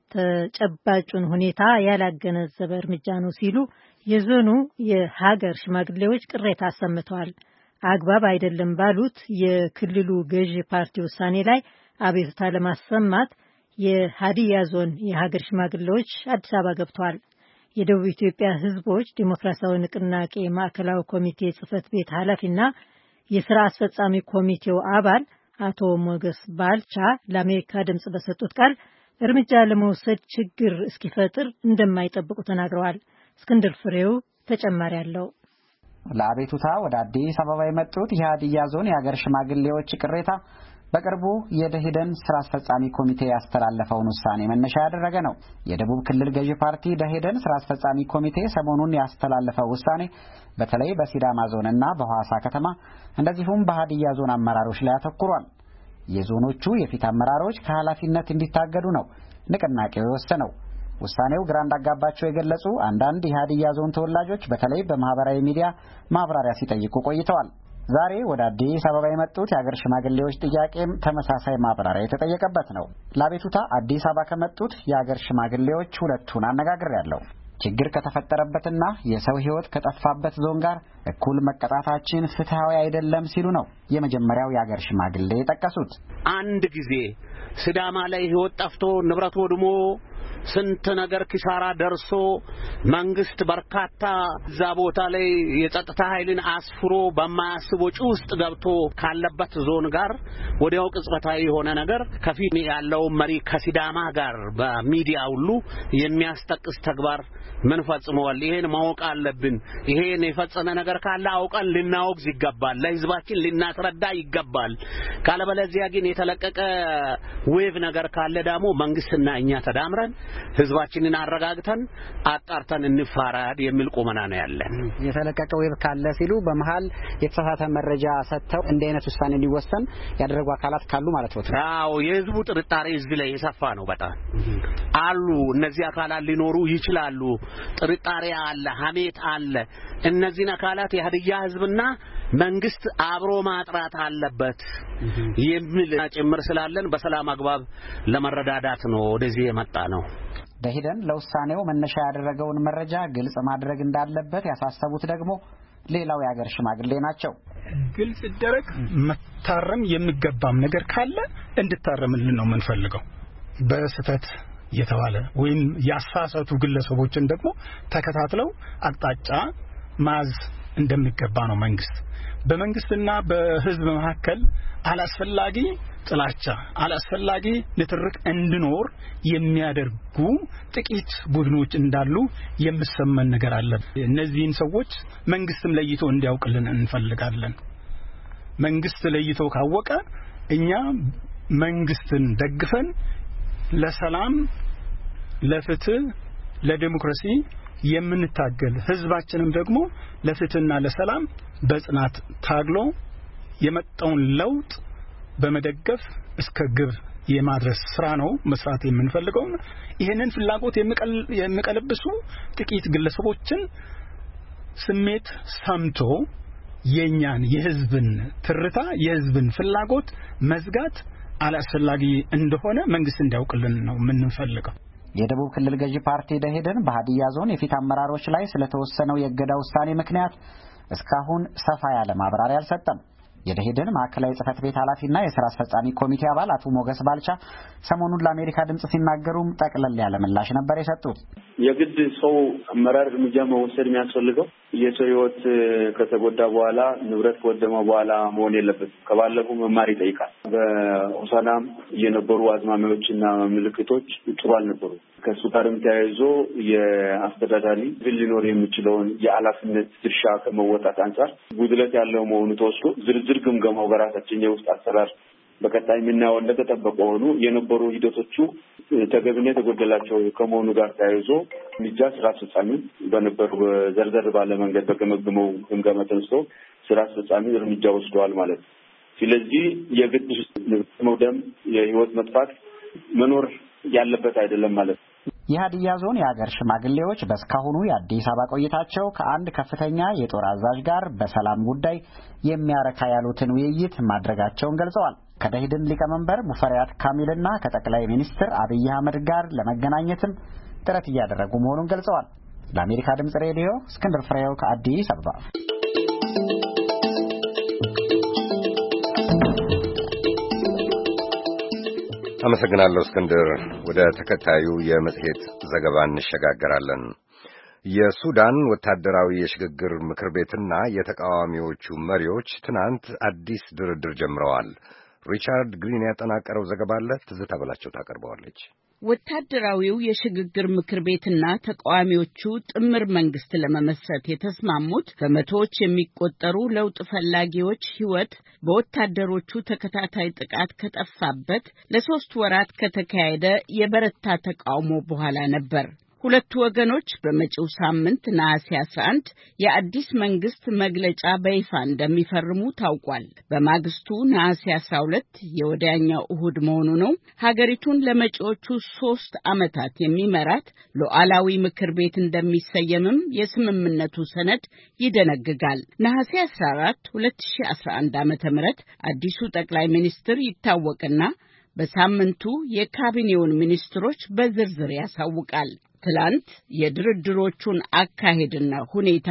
ተጨባጩን ሁኔታ ያላገነዘበ እርምጃ ነው ሲሉ የዞኑ የሀገር ሽማግሌዎች ቅሬታ አሰምተዋል። አግባብ አይደለም ባሉት የክልሉ ገዢ ፓርቲ ውሳኔ ላይ አቤቱታ ለማሰማት የሀዲያ ዞን የሀገር ሽማግሌዎች አዲስ አበባ ገብተዋል። የደቡብ ኢትዮጵያ ሕዝቦች ዲሞክራሲያዊ ንቅናቄ ማዕከላዊ ኮሚቴ ጽህፈት ቤት ኃላፊና የሥራ አስፈጻሚ ኮሚቴው አባል አቶ ሞገስ ባልቻ ለአሜሪካ ድምጽ በሰጡት ቃል እርምጃ ለመውሰድ ችግር እስኪፈጥር እንደማይጠብቁ ተናግረዋል። እስክንድር ፍሬው ተጨማሪ አለው። ለአቤቱታ ወደ አዲስ አበባ የመጡት የሀዲያ ዞን የሀገር ሽማግሌዎች ቅሬታ በቅርቡ የደኢህዴን ስራ አስፈጻሚ ኮሚቴ ያስተላለፈውን ውሳኔ መነሻ ያደረገ ነው። የደቡብ ክልል ገዢ ፓርቲ ደኢህዴን ስራ አስፈጻሚ ኮሚቴ ሰሞኑን ያስተላለፈው ውሳኔ በተለይ በሲዳማ ዞንና በሐዋሳ ከተማ እንደዚሁም በሀዲያ ዞን አመራሮች ላይ አተኩሯል። የዞኖቹ የፊት አመራሮች ከኃላፊነት እንዲታገዱ ነው ንቅናቄው የወሰነው። ውሳኔው ግራ እንዳጋባቸው የገለጹ አንዳንድ የሀዲያ ዞን ተወላጆች በተለይ በማህበራዊ ሚዲያ ማብራሪያ ሲጠይቁ ቆይተዋል። ዛሬ ወደ አዲስ አበባ የመጡት የሀገር ሽማግሌዎች ጥያቄም ተመሳሳይ ማብራሪያ የተጠየቀበት ነው። ለአቤቱታ አዲስ አበባ ከመጡት የሀገር ሽማግሌዎች ሁለቱን አነጋግሬያለሁ። ችግር ከተፈጠረበትና የሰው ሕይወት ከጠፋበት ዞን ጋር እኩል መቀጣታችን ፍትሃዊ አይደለም ሲሉ ነው የመጀመሪያው የሀገር ሽማግሌ የጠቀሱት። አንድ ጊዜ ሲዳማ ላይ ሕይወት ጠፍቶ ንብረት ወድሞ ስንት ነገር ኪሳራ ደርሶ መንግስት በርካታ እዛ ቦታ ላይ የጸጥታ ኃይልን አስፍሮ በማያስብ ወጪ ውስጥ ገብቶ ካለበት ዞን ጋር ወዲያው ቅጽበታዊ የሆነ ነገር ከፊት ያለው መሪ ከሲዳማ ጋር በሚዲያ ሁሉ የሚያስጠቅስ ተግባር ምን ፈጽመዋል? ይሄን ማወቅ አለብን። ይሄን የፈጸመ ነገር ካለ አውቀን ልናወግዝ ይገባል። ለህዝባችን ልናስረዳ ይገባል። ካለበለዚያ ግን የተለቀቀ ዌቭ ነገር ካለ ደግሞ መንግስትና እኛ ተዳምረን ህዝባችንን አረጋግተን አጣርተን እንፋራድ የሚል ቁመና ነው ያለን። የተለቀቀ ዌብ ካለ ሲሉ በመሃል የተሳሳተ መረጃ ሰጥተው እንደ አይነት ውሳኔ እንዲወሰን ያደረጉ አካላት ካሉ ማለት ነው። አዎ የህዝቡ ጥርጣሬ እዚህ ላይ የሰፋ ነው። በጣም አሉ እነዚህ አካላት ሊኖሩ ይችላሉ። ጥርጣሬ አለ፣ ሀሜት አለ። እነዚህን አካላት የሀዲያ ህዝብና መንግስት አብሮ ማጥራት አለበት የሚል ጭምር ስላለን በሰላም አግባብ ለመረዳዳት ነው ወደዚህ የመጣ ነው። ደኢህዴን ለውሳኔው መነሻ ያደረገውን መረጃ ግልጽ ማድረግ እንዳለበት ያሳሰቡት ደግሞ ሌላው የሀገር ሽማግሌ ናቸው። ግልጽ ይደረግ፣ መታረም የሚገባም ነገር ካለ እንድታረምልን ነው የምንፈልገው። በስተት የተባለ ወይም ያሳሳቱ ግለሰቦችን ደግሞ ተከታትለው አቅጣጫ ማዝ እንደሚገባ ነው መንግስት። በመንግስትና በህዝብ መካከል አላስፈላጊ ጥላቻ አላስፈላጊ ንትርክ እንዲኖር የሚያደርጉ ጥቂት ቡድኖች እንዳሉ የሚሰማን ነገር አለ። እነዚህን ሰዎች መንግስትም ለይቶ እንዲያውቅልን እንፈልጋለን። መንግስት ለይቶ ካወቀ እኛ መንግስትን ደግፈን ለሰላም፣ ለፍትህ፣ ለዲሞክራሲ የምንታገል ህዝባችንም ደግሞ ለፍትህና ለሰላም በጽናት ታግሎ የመጣውን ለውጥ በመደገፍ እስከ ግብ የማድረስ ስራ ነው መስራት የምንፈልገው። ይሄንን ፍላጎት የሚቀለብሱ ጥቂት ግለሰቦችን ስሜት ሰምቶ የኛን የህዝብን ትርታ የህዝብን ፍላጎት መዝጋት አላስፈላጊ እንደሆነ መንግስት እንዲያውቅልን ነው የምንፈልገው። የደቡብ ክልል ገዢ ፓርቲ ደኢህዴን በሀዲያ ዞን የፊት አመራሮች ላይ ስለተወሰነው የእገዳ ውሳኔ ምክንያት እስካሁን ሰፋ ያለ ማብራሪያ አልሰጠም። የደኢህዴን ማዕከላዊ ጽህፈት ቤት ኃላፊና የሥራ አስፈጻሚ ኮሚቴ አባል አቶ ሞገስ ባልቻ ሰሞኑን ለአሜሪካ ድምጽ ሲናገሩም ጠቅለል ያለ ምላሽ ነበር የሰጡት። የግድ ሰው አመራር እርምጃ መውሰድ የሚያስፈልገው የሰው ህይወት ከተጎዳ በኋላ ንብረት ከወደመ በኋላ መሆን የለበትም። ከባለፈው መማር ይጠይቃል። በሆሳናም የነበሩ አዝማሚያዎችና ምልክቶች ጥሩ አልነበሩ። ከሱ ጋርም ተያይዞ የአስተዳዳሪ ሊኖር የሚችለውን የኃላፊነት ድርሻ ከመወጣት አንጻር ጉድለት ያለው መሆኑ ተወስዶ ዝርዝር ግምገማው በራሳችን የውስጥ አሰራር በቀጣይ የምናየው እንደተጠበቀ ሆኖ የነበሩ ሂደቶቹ ተገቢነት የጎደላቸው ከመሆኑ ጋር ተያይዞ እርምጃ ስራ አስፈጻሚ በነበሩ ዘርዘር ባለ መንገድ በገመገመው ግምገማ ተነስቶ ስራ አስፈጻሚ እርምጃ ወስደዋል ማለት ነው። ስለዚህ የግድ መውደም የህይወት መጥፋት መኖር ያለበት አይደለም ማለት ነው። የሀዲያ ዞን የሀገር ሽማግሌዎች በስካሁኑ የአዲስ አበባ ቆይታቸው ከአንድ ከፍተኛ የጦር አዛዥ ጋር በሰላም ጉዳይ የሚያረካ ያሉትን ውይይት ማድረጋቸውን ገልጸዋል። ከደኢህዴን ሊቀመንበር ሙፈሪያት ካሚልና ከጠቅላይ ሚኒስትር አብይ አህመድ ጋር ለመገናኘትም ጥረት እያደረጉ መሆኑን ገልጸዋል። ለአሜሪካ ድምጽ ሬዲዮ እስክንድር ፍሬው ከአዲስ አበባ። አመሰግናለሁ እስክንድር። ወደ ተከታዩ የመጽሔት ዘገባ እንሸጋገራለን። የሱዳን ወታደራዊ የሽግግር ምክር ቤትና የተቃዋሚዎቹ መሪዎች ትናንት አዲስ ድርድር ጀምረዋል። ሪቻርድ ግሪን ያጠናቀረው ዘገባ አለ፣ ትዝታ በላቸው ታቀርበዋለች። ወታደራዊው የሽግግር ምክር ቤትና ተቃዋሚዎቹ ጥምር መንግስት ለመመስረት የተስማሙት በመቶዎች የሚቆጠሩ ለውጥ ፈላጊዎች ሕይወት በወታደሮቹ ተከታታይ ጥቃት ከጠፋበት ለሶስት ወራት ከተካሄደ የበረታ ተቃውሞ በኋላ ነበር። ሁለቱ ወገኖች በመጪው ሳምንት ነሐሴ አስራ አንድ የአዲስ መንግስት መግለጫ በይፋ እንደሚፈርሙ ታውቋል። በማግስቱ ነሐሴ አስራ ሁለት የወዲያኛው እሁድ መሆኑ ነው። ሀገሪቱን ለመጪዎቹ ሶስት ዓመታት የሚመራት ሉዓላዊ ምክር ቤት እንደሚሰየምም የስምምነቱ ሰነድ ይደነግጋል። ነሐሴ አስራ አራት ሁለት ሺህ አስራ አንድ ዓመተ ምህረት አዲሱ ጠቅላይ ሚኒስትር ይታወቅና በሳምንቱ የካቢኔውን ሚኒስትሮች በዝርዝር ያሳውቃል። ትላንት የድርድሮቹን አካሄድና ሁኔታ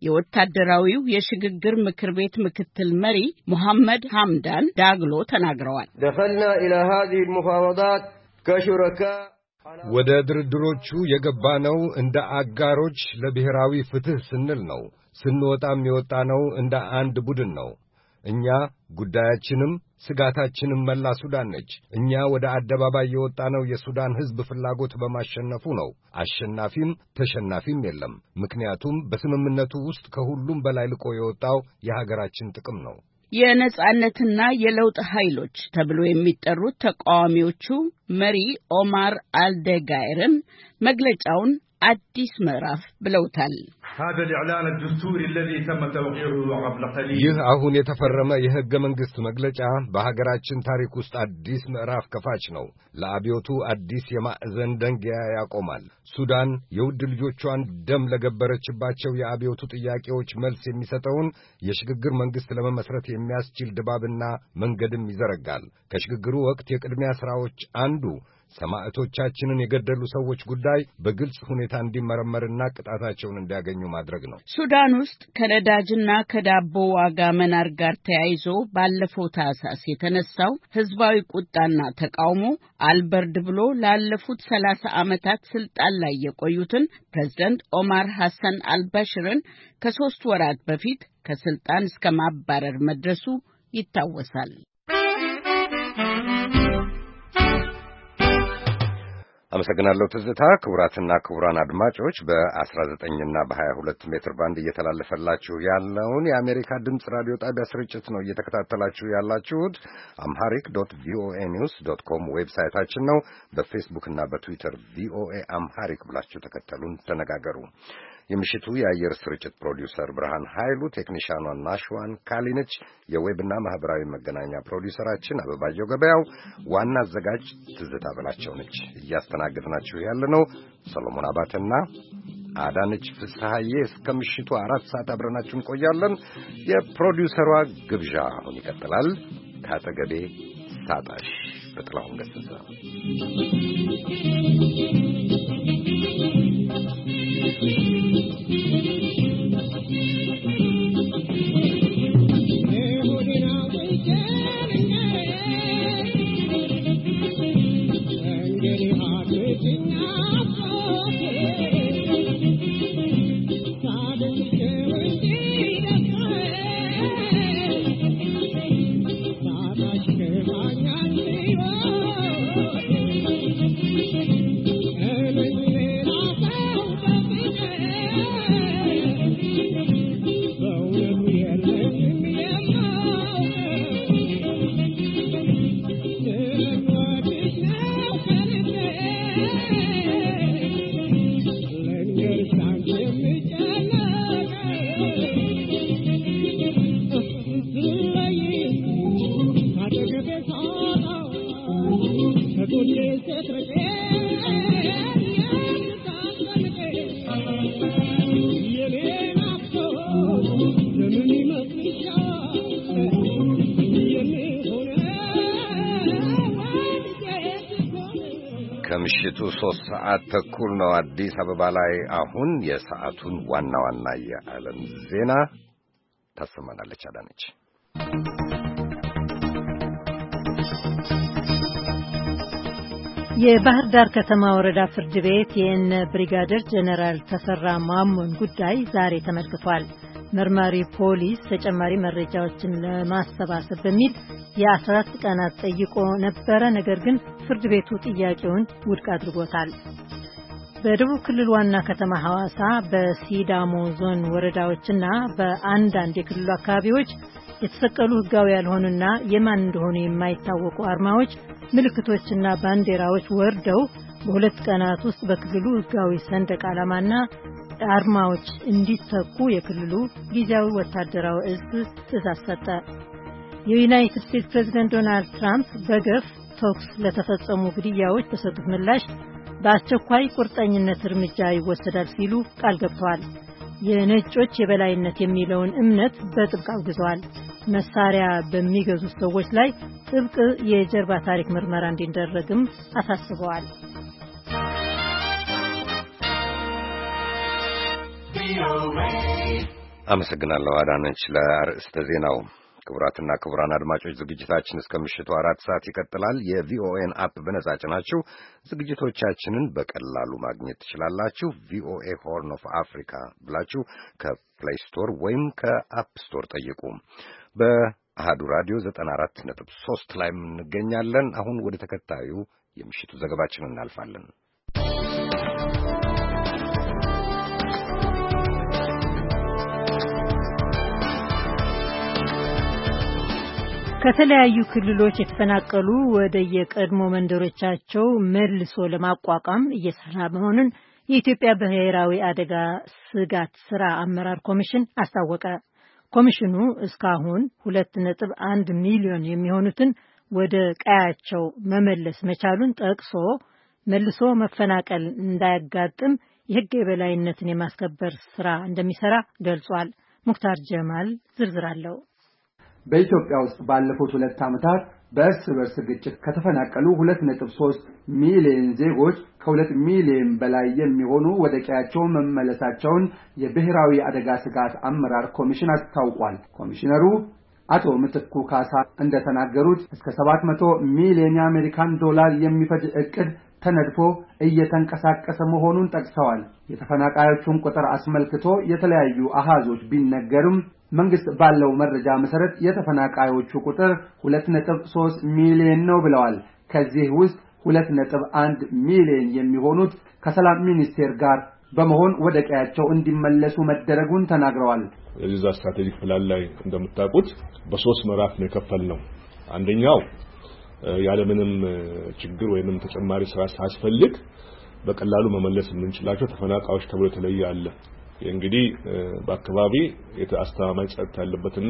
የወታደራዊው የሽግግር ምክር ቤት ምክትል መሪ ሙሐመድ ሐምዳን ዳግሎ ተናግረዋል። دخلنا إلى هذه المفاوضات كشركاء ወደ ድርድሮቹ የገባነው እንደ አጋሮች ለብሔራዊ ፍትህ ስንል ነው። ስንወጣም የወጣነው እንደ አንድ ቡድን ነው። እኛ ጉዳያችንም ስጋታችንም መላ ሱዳን ነች። እኛ ወደ አደባባይ የወጣነው የሱዳን ሕዝብ ፍላጎት በማሸነፉ ነው። አሸናፊም ተሸናፊም የለም። ምክንያቱም በስምምነቱ ውስጥ ከሁሉም በላይ ልቆ የወጣው የሀገራችን ጥቅም ነው። የነጻነትና የለውጥ ኃይሎች ተብሎ የሚጠሩት ተቃዋሚዎቹ መሪ ኦማር አልደጋይርን መግለጫውን አዲስ ምዕራፍ ብለውታል። هذا الإعلان الدستوري الذي تم توقيعه قبل قليل ይህ አሁን የተፈረመ የሕገ መንግሥት መግለጫ በሀገራችን ታሪክ ውስጥ አዲስ ምዕራፍ ከፋች ነው። ለአብዮቱ አዲስ የማዕዘን ደንጊያ ያቆማል። ሱዳን የውድ ልጆቿን ደም ለገበረችባቸው የአብዮቱ ጥያቄዎች መልስ የሚሰጠውን የሽግግር መንግሥት ለመመስረት የሚያስችል ድባብና መንገድም ይዘረጋል። ከሽግግሩ ወቅት የቅድሚያ ሥራዎች አንዱ ሰማዕቶቻችንን የገደሉ ሰዎች ጉዳይ በግልጽ ሁኔታ እንዲመረመርና ቅጣታቸውን እንዲያገኙ ማድረግ ነው። ሱዳን ውስጥ ከነዳጅና ከዳቦ ዋጋ መናር ጋር ተያይዞ ባለፈው ታህሳስ የተነሳው ህዝባዊ ቁጣና ተቃውሞ አልበርድ ብሎ ላለፉት ሰላሳ ዓመታት ስልጣን ላይ የቆዩትን ፕሬዝዳንት ኦማር ሐሰን አልባሽርን ከሶስት ወራት በፊት ከስልጣን እስከ ማባረር መድረሱ ይታወሳል። አመሰግናለሁ ትዝታ። ክቡራትና ክቡራን አድማጮች በአስራ ዘጠኝ እና በሀያ ሁለት ሜትር ባንድ እየተላለፈላችሁ ያለውን የአሜሪካ ድምጽ ራዲዮ ጣቢያ ስርጭት ነው እየተከታተላችሁ ያላችሁት። አምሃሪክ ዶት ቪኦኤ ኒውስ ዶት ኮም ዌብሳይታችን ነው። በፌስቡክ እና በትዊተር ቪኦኤ አምሃሪክ ብላችሁ ተከተሉን፣ ተነጋገሩ። የምሽቱ የአየር ስርጭት ፕሮዲውሰር ብርሃን ኃይሉ፣ ቴክኒሻኗ ናሽዋን ካሊነች፣ የዌብና ማህበራዊ መገናኛ ፕሮዲውሰራችን አበባየው ገበያው፣ ዋና አዘጋጅ ትዝታ በላቸው ነች። እያስተናገድናችሁ ያለነው ሰሎሞን አባተና አዳነች ፍስሐዬ። እስከ ምሽቱ አራት ሰዓት አብረናችሁ እንቆያለን። የፕሮዲውሰሯ ግብዣ አሁን ይቀጥላል። ካጠገቤ ሳጣሽ በጥላሁን ገሰሰ Hey, ከምሽቱ ሶስት ሰዓት ተኩል ነው አዲስ አበባ ላይ። አሁን የሰዓቱን ዋና ዋና የዓለም ዜና ታሰማናለች አዳነች። የባህር ዳር ከተማ ወረዳ ፍርድ ቤት የእነ ብሪጋደር ጀነራል ተፈራ ማሞን ጉዳይ ዛሬ ተመልክቷል። መርማሪ ፖሊስ ተጨማሪ መረጃዎችን ለማሰባሰብ በሚል የአስራ አራት ቀናት ጠይቆ ነበረ። ነገር ግን ፍርድ ቤቱ ጥያቄውን ውድቅ አድርጎታል። በደቡብ ክልል ዋና ከተማ ሐዋሳ በሲዳሞ ዞን ወረዳዎችና በአንዳንድ የክልሉ አካባቢዎች የተሰቀሉ ህጋዊ ያልሆኑና የማን እንደሆኑ የማይታወቁ አርማዎች፣ ምልክቶችና ባንዲራዎች ወርደው በሁለት ቀናት ውስጥ በክልሉ ህጋዊ ሰንደቅ ዓላማና አርማዎች እንዲተኩ የክልሉ ጊዜያዊ ወታደራዊ እዝ ትዕዛዝ ሰጠ። የዩናይትድ ስቴትስ ፕሬዝዳንት ዶናልድ ትራምፕ በገፍ ተኩስ ለተፈጸሙ ግድያዎች በሰጡት ምላሽ በአስቸኳይ ቁርጠኝነት እርምጃ ይወሰዳል ሲሉ ቃል ገብተዋል። የነጮች የበላይነት የሚለውን እምነት በጥብቅ አውግዘዋል። መሳሪያ በሚገዙ ሰዎች ላይ ጥብቅ የጀርባ ታሪክ ምርመራ እንዲደረግም አሳስበዋል። አመሰግናለሁ አዳነች ለአርዕስተ ዜናው። ክቡራትና ክቡራን አድማጮች ዝግጅታችን እስከ ምሽቱ አራት ሰዓት ይቀጥላል። የቪኦኤን አፕ በነጻ ጭናችሁ ዝግጅቶቻችንን በቀላሉ ማግኘት ትችላላችሁ። ቪኦኤ ሆርን ኦፍ አፍሪካ ብላችሁ ከፕሌይ ስቶር ወይም ከአፕ ስቶር ጠይቁ። በአሃዱ ራዲዮ ዘጠና አራት ነጥብ ሶስት ላይ እንገኛለን። አሁን ወደ ተከታዩ የምሽቱ ዘገባችን እናልፋለን። ከተለያዩ ክልሎች የተፈናቀሉ ወደ የቀድሞ መንደሮቻቸው መልሶ ለማቋቋም እየሰራ መሆኑን የኢትዮጵያ ብሔራዊ አደጋ ስጋት ስራ አመራር ኮሚሽን አስታወቀ። ኮሚሽኑ እስካሁን ሁለት ነጥብ አንድ ሚሊዮን የሚሆኑትን ወደ ቀያቸው መመለስ መቻሉን ጠቅሶ መልሶ መፈናቀል እንዳያጋጥም የሕግ የበላይነትን የማስከበር ስራ እንደሚሰራ ገልጿል። ሙክታር ጀማል ዝርዝር አለው። በኢትዮጵያ ውስጥ ባለፉት ሁለት ዓመታት በእርስ በርስ ግጭት ከተፈናቀሉ ሁለት ነጥብ ሶስት ሚሊዮን ዜጎች ከሁለት ሚሊዮን በላይ የሚሆኑ ወደ ቀያቸው መመለሳቸውን የብሔራዊ አደጋ ስጋት አመራር ኮሚሽን አስታውቋል። ኮሚሽነሩ አቶ ምትኩ ካሳ እንደተናገሩት እስከ ሰባት መቶ ሚሊዮን የአሜሪካን ዶላር የሚፈጅ እቅድ ተነድፎ እየተንቀሳቀሰ መሆኑን ጠቅሰዋል። የተፈናቃዮቹን ቁጥር አስመልክቶ የተለያዩ አሃዞች ቢነገሩም መንግስት ባለው መረጃ መሰረት የተፈናቃዮቹ ቁጥር ሁለት ነጥብ ሶስት ሚሊዮን ነው ብለዋል። ከዚህ ውስጥ ሁለት ነጥብ አንድ ሚሊዮን የሚሆኑት ከሰላም ሚኒስቴር ጋር በመሆን ወደ ቀያቸው እንዲመለሱ መደረጉን ተናግረዋል። የዛ ስትራቴጂክ ፕላን ላይ እንደምታውቁት በሶስት ምዕራፍ ነው የከፈልነው። አንደኛው ያለምንም ችግር ወይንም ተጨማሪ ስራ ሳያስፈልግ በቀላሉ መመለስ የምንችላቸው ተፈናቃዮች ተብሎ ተለየ አለ። እንግዲህ በአካባቢ የተአስተማማኝ ጸጥታ ያለበትና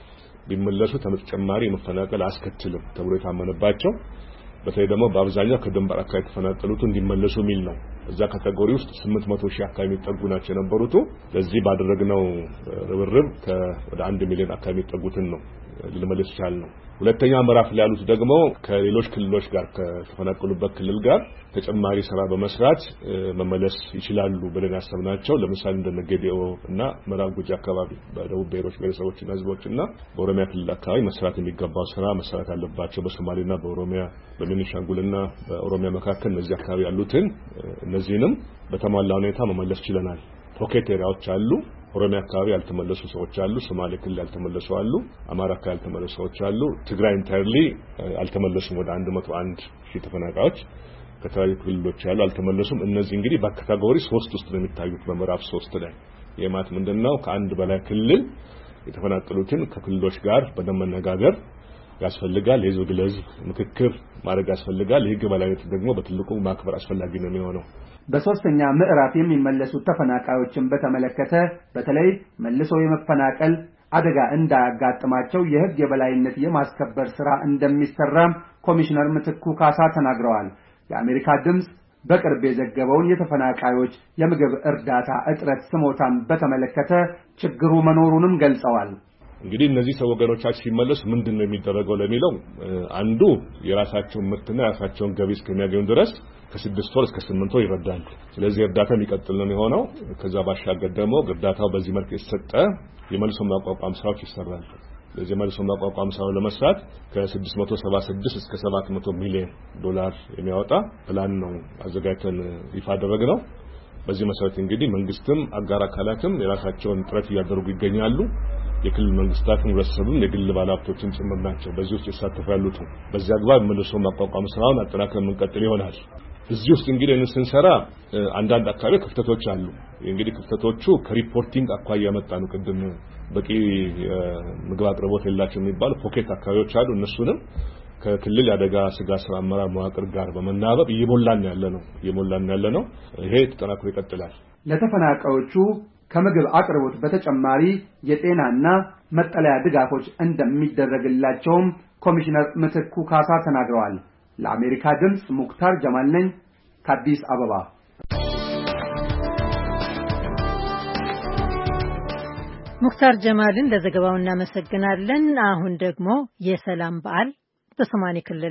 ቢመለሱ ተጨማሪ መፈናቀል አስከትልም ተብሎ የታመነባቸው በተለይ ደግሞ በአብዛኛው ከድንበር አካባቢ የተፈናቀሉት እንዲመለሱ ሚል ነው። እዛ ካቴጎሪ ውስጥ ስምንት መቶ ሺህ አካባቢ የሚጠጉ ናቸው የነበሩት። ለዚህ ባደረግነው ርብርብ ከወደ አንድ ሚሊዮን አካባቢ የሚጠጉትን ነው ልንመልስ ቻልነው። ሁለተኛ ምዕራፍ ላይ ያሉት ደግሞ ከሌሎች ክልሎች ጋር ከተፈናቀሉበት ክልል ጋር ተጨማሪ ስራ በመስራት መመለስ ይችላሉ ብለን ያሰብናቸው ለምሳሌ እንደ ጌዴኦ እና ምዕራብ ጉጂ አካባቢ በደቡብ ብሔሮች ብሔረሰቦችና ህዝቦችና በኦሮሚያ ክልል አካባቢ መስራት የሚገባው ስራ መስራት አለባቸው። በሶማሌና በኦሮሚያ በቤኒሻንጉልና በኦሮሚያ መካከል እነዚህ አካባቢ ያሉትን እነዚህንም በተሟላ ሁኔታ መመለስ ችለናል። ፖኬት ኤሪያዎች አሉ። ኦሮሚያ አካባቢ ያልተመለሱ ሰዎች አሉ። ሶማሌ ክልል ያልተመለሱ አሉ። አማራ አካባቢ ያልተመለሱ ሰዎች አሉ። ትግራይ ኢንተርሊ አልተመለሱም። ወደ አንድ መቶ አንድ ሺህ ተፈናቃዮች ከተለያዩ ክልሎች ያሉ አልተመለሱም። እነዚህ እንግዲህ በካቴጎሪ ሶስት ውስጥ ነው የሚታዩት። በምዕራፍ ሶስት ላይ የማት ምንድነው ከአንድ በላይ ክልል የተፈናቀሉትን ከክልሎች ጋር በመነጋገር ያስፈልጋል። የህዝብ ለህዝብ ምክክር ማድረግ ያስፈልጋል። የህግ በላይነት ደግሞ በትልቁ ማክበር አስፈላጊ ነው የሚሆነው። በሶስተኛ ምዕራፍ የሚመለሱት ተፈናቃዮችን በተመለከተ በተለይ መልሶ የመፈናቀል አደጋ እንዳያጋጥማቸው የህግ የበላይነት የማስከበር ስራ እንደሚሰራም ኮሚሽነር ምትኩ ካሳ ተናግረዋል። የአሜሪካ ድምጽ በቅርብ የዘገበውን የተፈናቃዮች የምግብ እርዳታ እጥረት ስሞታን በተመለከተ ችግሩ መኖሩንም ገልጸዋል። እንግዲህ እነዚህ ሰው ወገኖቻችን ሲመለሱ ምንድነው የሚደረገው ለሚለው አንዱ የራሳቸውን ምርትና የራሳቸውን ገቢ እስከሚያገኙ ድረስ ከስድስት ወር እስከ ስምንት ወር ይረዳል። ስለዚህ እርዳታ የሚቀጥል ነው የሆነው። ከዛ ባሻገር ደግሞ እርዳታው በዚህ መልኩ የተሰጠ የመልሶ ማቋቋም ስራዎች ይሰራሉ። ለዚህ መልሶ ማቋቋም ስራው ለመስራት ከ676 እስከ ሰባት መቶ ሚሊዮን ዶላር የሚያወጣ ፕላን ነው አዘጋጅተን ይፋ አደረግነው። በዚህ መሰረት እንግዲህ መንግስትም አጋር አካላትም የራሳቸውን ጥረት እያደረጉ ይገኛሉ። የክልል መንግስታትም ህብረተሰቡም የግል ባለሀብቶችም ጭምር ናቸው በዚህ ውስጥ የተሳተፉ ያሉት። በዚህ አግባብ መልሶ ማቋቋም ስራውን አጠናክረን የምንቀጥል ይሆናል። እዚህ ውስጥ እንግዲህ እንስንሰራ አንዳንድ አካባቢ ክፍተቶች አሉ። እንግዲህ ክፍተቶቹ ከሪፖርቲንግ አኳያ መጣ ነው። ቅድም በቂ ምግብ አቅርቦት የላቸው የሚባሉ ፖኬት አካባቢዎች አሉ። እነሱንም ከክልል ያደጋ ስጋት ስራ አመራር መዋቅር ጋር በመናበብ እየሞላን ያለ ነው እየሞላን ያለ ነው። ይሄ ተጠናክሮ ይቀጥላል። ለተፈናቃዮቹ ከምግብ አቅርቦት በተጨማሪ የጤናና መጠለያ ድጋፎች እንደሚደረግላቸውም ኮሚሽነር ምትኩ ካሳ ተናግረዋል። ለአሜሪካ ድምጽ ሙክታር ጀማል ነኝ ከአዲስ አበባ። ሙክታር ጀማልን ለዘገባው እናመሰግናለን። አሁን ደግሞ የሰላም በዓል በሶማሌ ክልል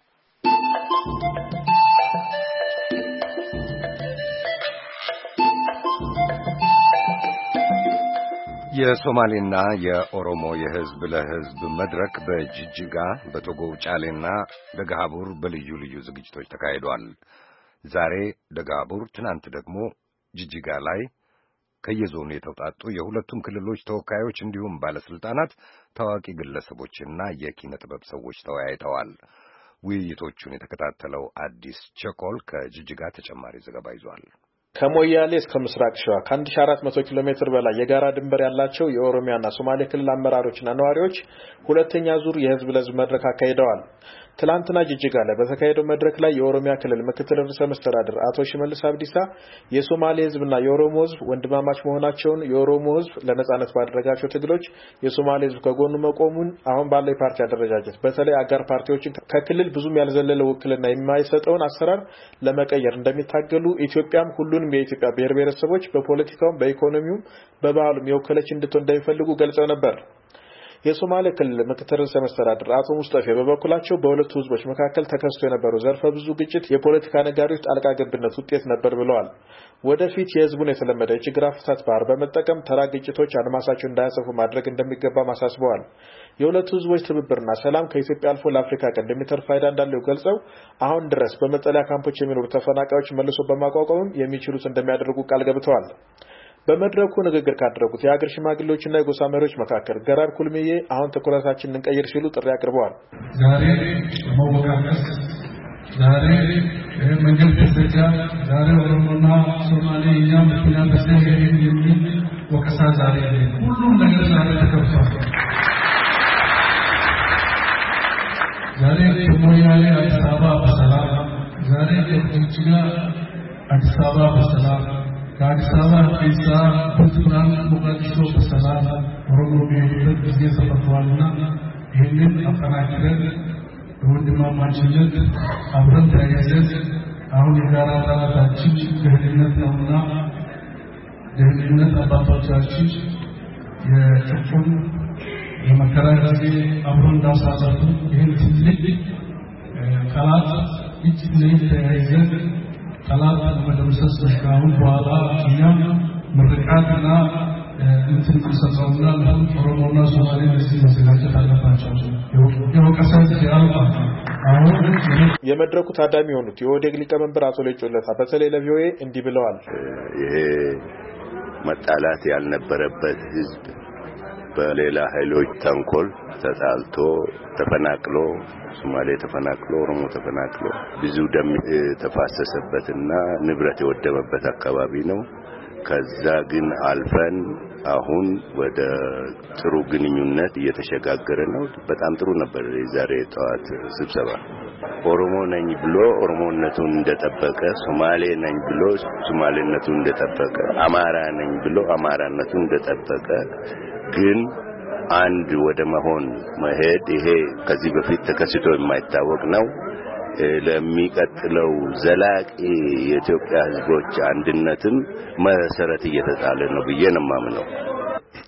የሶማሌና የኦሮሞ የህዝብ ለህዝብ መድረክ በጅጅጋ በቶጎ ጫሌና ደጋሃቡር በልዩ ልዩ ዝግጅቶች ተካሂዷል። ዛሬ ደጋሃቡር፣ ትናንት ደግሞ ጅጅጋ ላይ ከየዞኑ የተውጣጡ የሁለቱም ክልሎች ተወካዮች እንዲሁም ባለስልጣናት፣ ታዋቂ ግለሰቦችና የኪነ ጥበብ ሰዎች ተወያይተዋል። ውይይቶቹን የተከታተለው አዲስ ቸኮል ከጅጅጋ ተጨማሪ ዘገባ ይዟል። ከሞያሌ እስከ ምስራቅ ሸዋ ከአንድ ሺህ አራት መቶ ኪሎ ሜትር በላይ የጋራ ድንበር ያላቸው የኦሮሚያና ሶማሌ ክልል አመራሮችና ነዋሪዎች ሁለተኛ ዙር የህዝብ ለህዝብ መድረክ አካሂደዋል። ትላንትና ጅጅጋ ላይ በተካሄደው መድረክ ላይ የኦሮሚያ ክልል ምክትል ርዕሰ መስተዳድር አቶ ሽመልስ አብዲሳ የሶማሌ ህዝብና የኦሮሞ ህዝብ ወንድማማች መሆናቸውን፣ የኦሮሞ ህዝብ ለነጻነት ባደረጋቸው ትግሎች የሶማሌ ህዝብ ከጎኑ መቆሙን፣ አሁን ባለው የፓርቲ አደረጃጀት በተለይ አጋር ፓርቲዎችን ከክልል ብዙም ያልዘለለ ውክልና የማይሰጠውን አሰራር ለመቀየር እንደሚታገሉ፣ ኢትዮጵያም ሁሉንም የኢትዮጵያ ብሔር ብሔረሰቦች በፖለቲካውም በኢኮኖሚውም በባህሉም የወከለች እንድትሆን እንደሚፈልጉ ገልጸው ነበር። የሶማሌ ክልል ምክትል ርዕሰ መስተዳድር አቶ ሙስጠፌ በበኩላቸው በሁለቱ ህዝቦች መካከል ተከስቶ የነበረው ዘርፈ ብዙ ግጭት የፖለቲካ ነጋዴዎች ጣልቃ ገብነት ውጤት ነበር ብለዋል። ወደፊት የህዝቡን የተለመደ የችግር አፈታት ባህር በመጠቀም ተራ ግጭቶች አድማሳቸው እንዳያሰፉ ማድረግ እንደሚገባ ማሳስበዋል። የሁለቱ ህዝቦች ትብብርና ሰላም ከኢትዮጵያ አልፎ ለአፍሪካ ቀንድ የሚተርፍ ፋይዳ እንዳለው ገልጸው አሁን ድረስ በመጠለያ ካምፖች የሚኖሩ ተፈናቃዮች መልሶ በማቋቋም የሚችሉት እንደሚያደርጉ ቃል ገብተዋል። በመድረኩ ንግግር ካደረጉት የሀገር ሽማግሌዎችና የጎሳ መሪዎች መካከል ገራር ኩልሚዬ አሁን ትኩረታችንን እንቀይር ሲሉ ጥሪ አቅርበዋል። ዛሬ መወቃቀስ፣ ዛሬ መንገድ ተዘጋ፣ ዛሬ ኦሮሞና ሶማሌ እኛ ምክንያ በዚህ የሚል ወቀሳ ዛሬ ሁሉም ነገር ዛሬ ተከፍቷል። ዛሬ ሞያሌ አዲስ አበባ በሰላም፣ ዛሬ ጅጅጋ አዲስ አበባ በሰላም፣ ከአዲስ አበባ ፒሳ ቡትራን ሞቃዲሾ በሰላም ኦሮሞ የሚሄዱበት ጊዜ ተፈጥሯልና ይህንን አጠናክረን በወንድማማችነት አብረን ተያይዘን አሁን የጋራ ጠላታችን ደህንነት ነውና ደህንነት አባቶቻችን የጭቁን የመከራ ጊዜ አብረን እንዳሳለፉ ይህን ትልቅ ጠላት እጅ ለእጅ ተያይዘን ጠላት ለመደምሰስ እስካሁን በኋላ እኛም ምርቃትና እንትን ተሰጥተውና ኦሮሞና ሶማሌ ለዚህ መዘጋጀት አለባቸው። የወቀሳ ያልባ አሁን የመድረኩ ታዳሚ የሆኑት የኦዴግ ሊቀመንበር አቶ ሌጮለታ በተለይ ለቪኦኤ እንዲህ ብለዋል። ይሄ መጣላት ያልነበረበት ህዝብ በሌላ ኃይሎች ተንኮል ተጣልቶ ተፈናቅሎ ሶማሌ ተፈናቅሎ ኦሮሞ ተፈናቅሎ ብዙ ደም ተፋሰሰበትና ንብረት የወደመበት አካባቢ ነው። ከዛ ግን አልፈን አሁን ወደ ጥሩ ግንኙነት እየተሸጋገረ ነው። በጣም ጥሩ ነበር የዛሬ ጠዋት ስብሰባ። ኦሮሞ ነኝ ብሎ ኦሮሞነቱን እንደጠበቀ፣ ሶማሌ ነኝ ብሎ ሶማሌነቱን እንደጠበቀ፣ አማራ ነኝ ብሎ አማራነቱን እንደጠበቀ ግን አንድ ወደ መሆን መሄድ ይሄ ከዚህ በፊት ተከስቶ የማይታወቅ ነው። ለሚቀጥለው ዘላቂ የኢትዮጵያ ህዝቦች አንድነትም መሰረት እየተጣለ ነው ብዬ ነው የማምነው።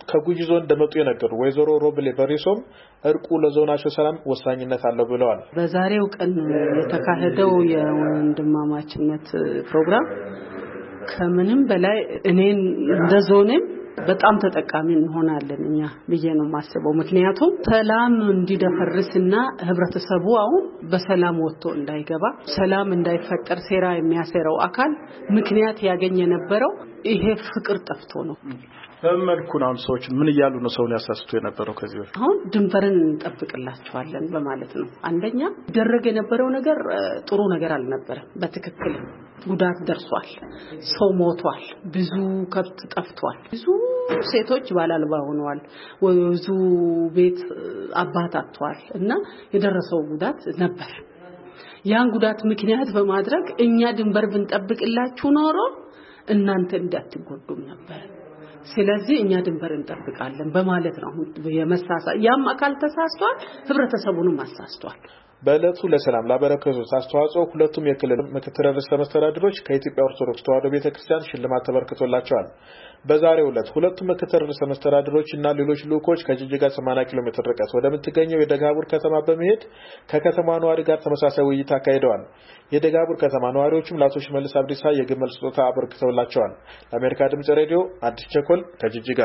ከጉጂ ዞን እንደመጡ የነገሩ ወይዘሮ ሮብሌ በሪሶም እርቁ ለዞናቸው ሰላም ወሳኝነት አለው ብለዋል። በዛሬው ቀን የተካሄደው የወንድማማችነት ፕሮግራም ከምንም በላይ እኔን እንደዞኔም በጣም ተጠቃሚ እንሆናለን እኛ ብዬ ነው ማስበው። ምክንያቱም ሰላም እንዲደፈርስና ህብረተሰቡ አሁን በሰላም ወጥቶ እንዳይገባ ሰላም እንዳይፈጠር ሴራ የሚያሰራው አካል ምክንያት ያገኘ የነበረው ይሄ ፍቅር ጠፍቶ ነው። በመልኩ ነው ሰዎች ምን ይያሉ ነው ሰውን ያሳስቱ የነበረው ከዚህ በፊት አሁን ድንበርን እንጠብቅላቸዋለን በማለት ነው። አንደኛ ደረገ የነበረው ነገር ጥሩ ነገር አልነበረም። በትክክል ጉዳት ደርሷል። ሰው ሞቷል። ብዙ ከብት ጠፍቷል። ብዙ ሴቶች ባላልባ ሆነዋል። ብዙ ቤት አባት አጥቷል እና የደረሰው ጉዳት ነበር። ያን ጉዳት ምክንያት በማድረግ እኛ ድንበር ብንጠብቅላችሁ ኖሮ እናንተ እንዳትጎዱም ነበር። ስለዚህ እኛ ድንበር እንጠብቃለን በማለት ነው የመሳሳ ያም አካል ተሳስቷል፣ ህብረተሰቡንም አሳስቷል። በእለቱ ለሰላም ላበረከቱት አስተዋጽኦ ሁለቱም የክልል ምክትል ርዕሰ መስተዳድሮች ከኢትዮጵያ ኦርቶዶክስ ተዋሕዶ ቤተክርስቲያን ሽልማት ተበርክቶላቸዋል። በዛሬው ዕለት ሁለቱም ምክትል ርዕሰ መስተዳድሮች እና ሌሎች ልኡኮች ከጅጅጋ ሰማንያ ኪሎ ሜትር ርቀት ወደምትገኘው የደጋቡር ከተማ በመሄድ ከከተማ ነዋሪ ጋር ተመሳሳይ ውይይት አካሂደዋል። የደጋቡር ከተማ ነዋሪዎችም ለአቶ ሽመልስ አብዲሳ የግመል ስጦታ አበርክተውላቸዋል። ለአሜሪካ ድምጽ ሬዲዮ አዲስ ቸኮል ከጅጅጋ።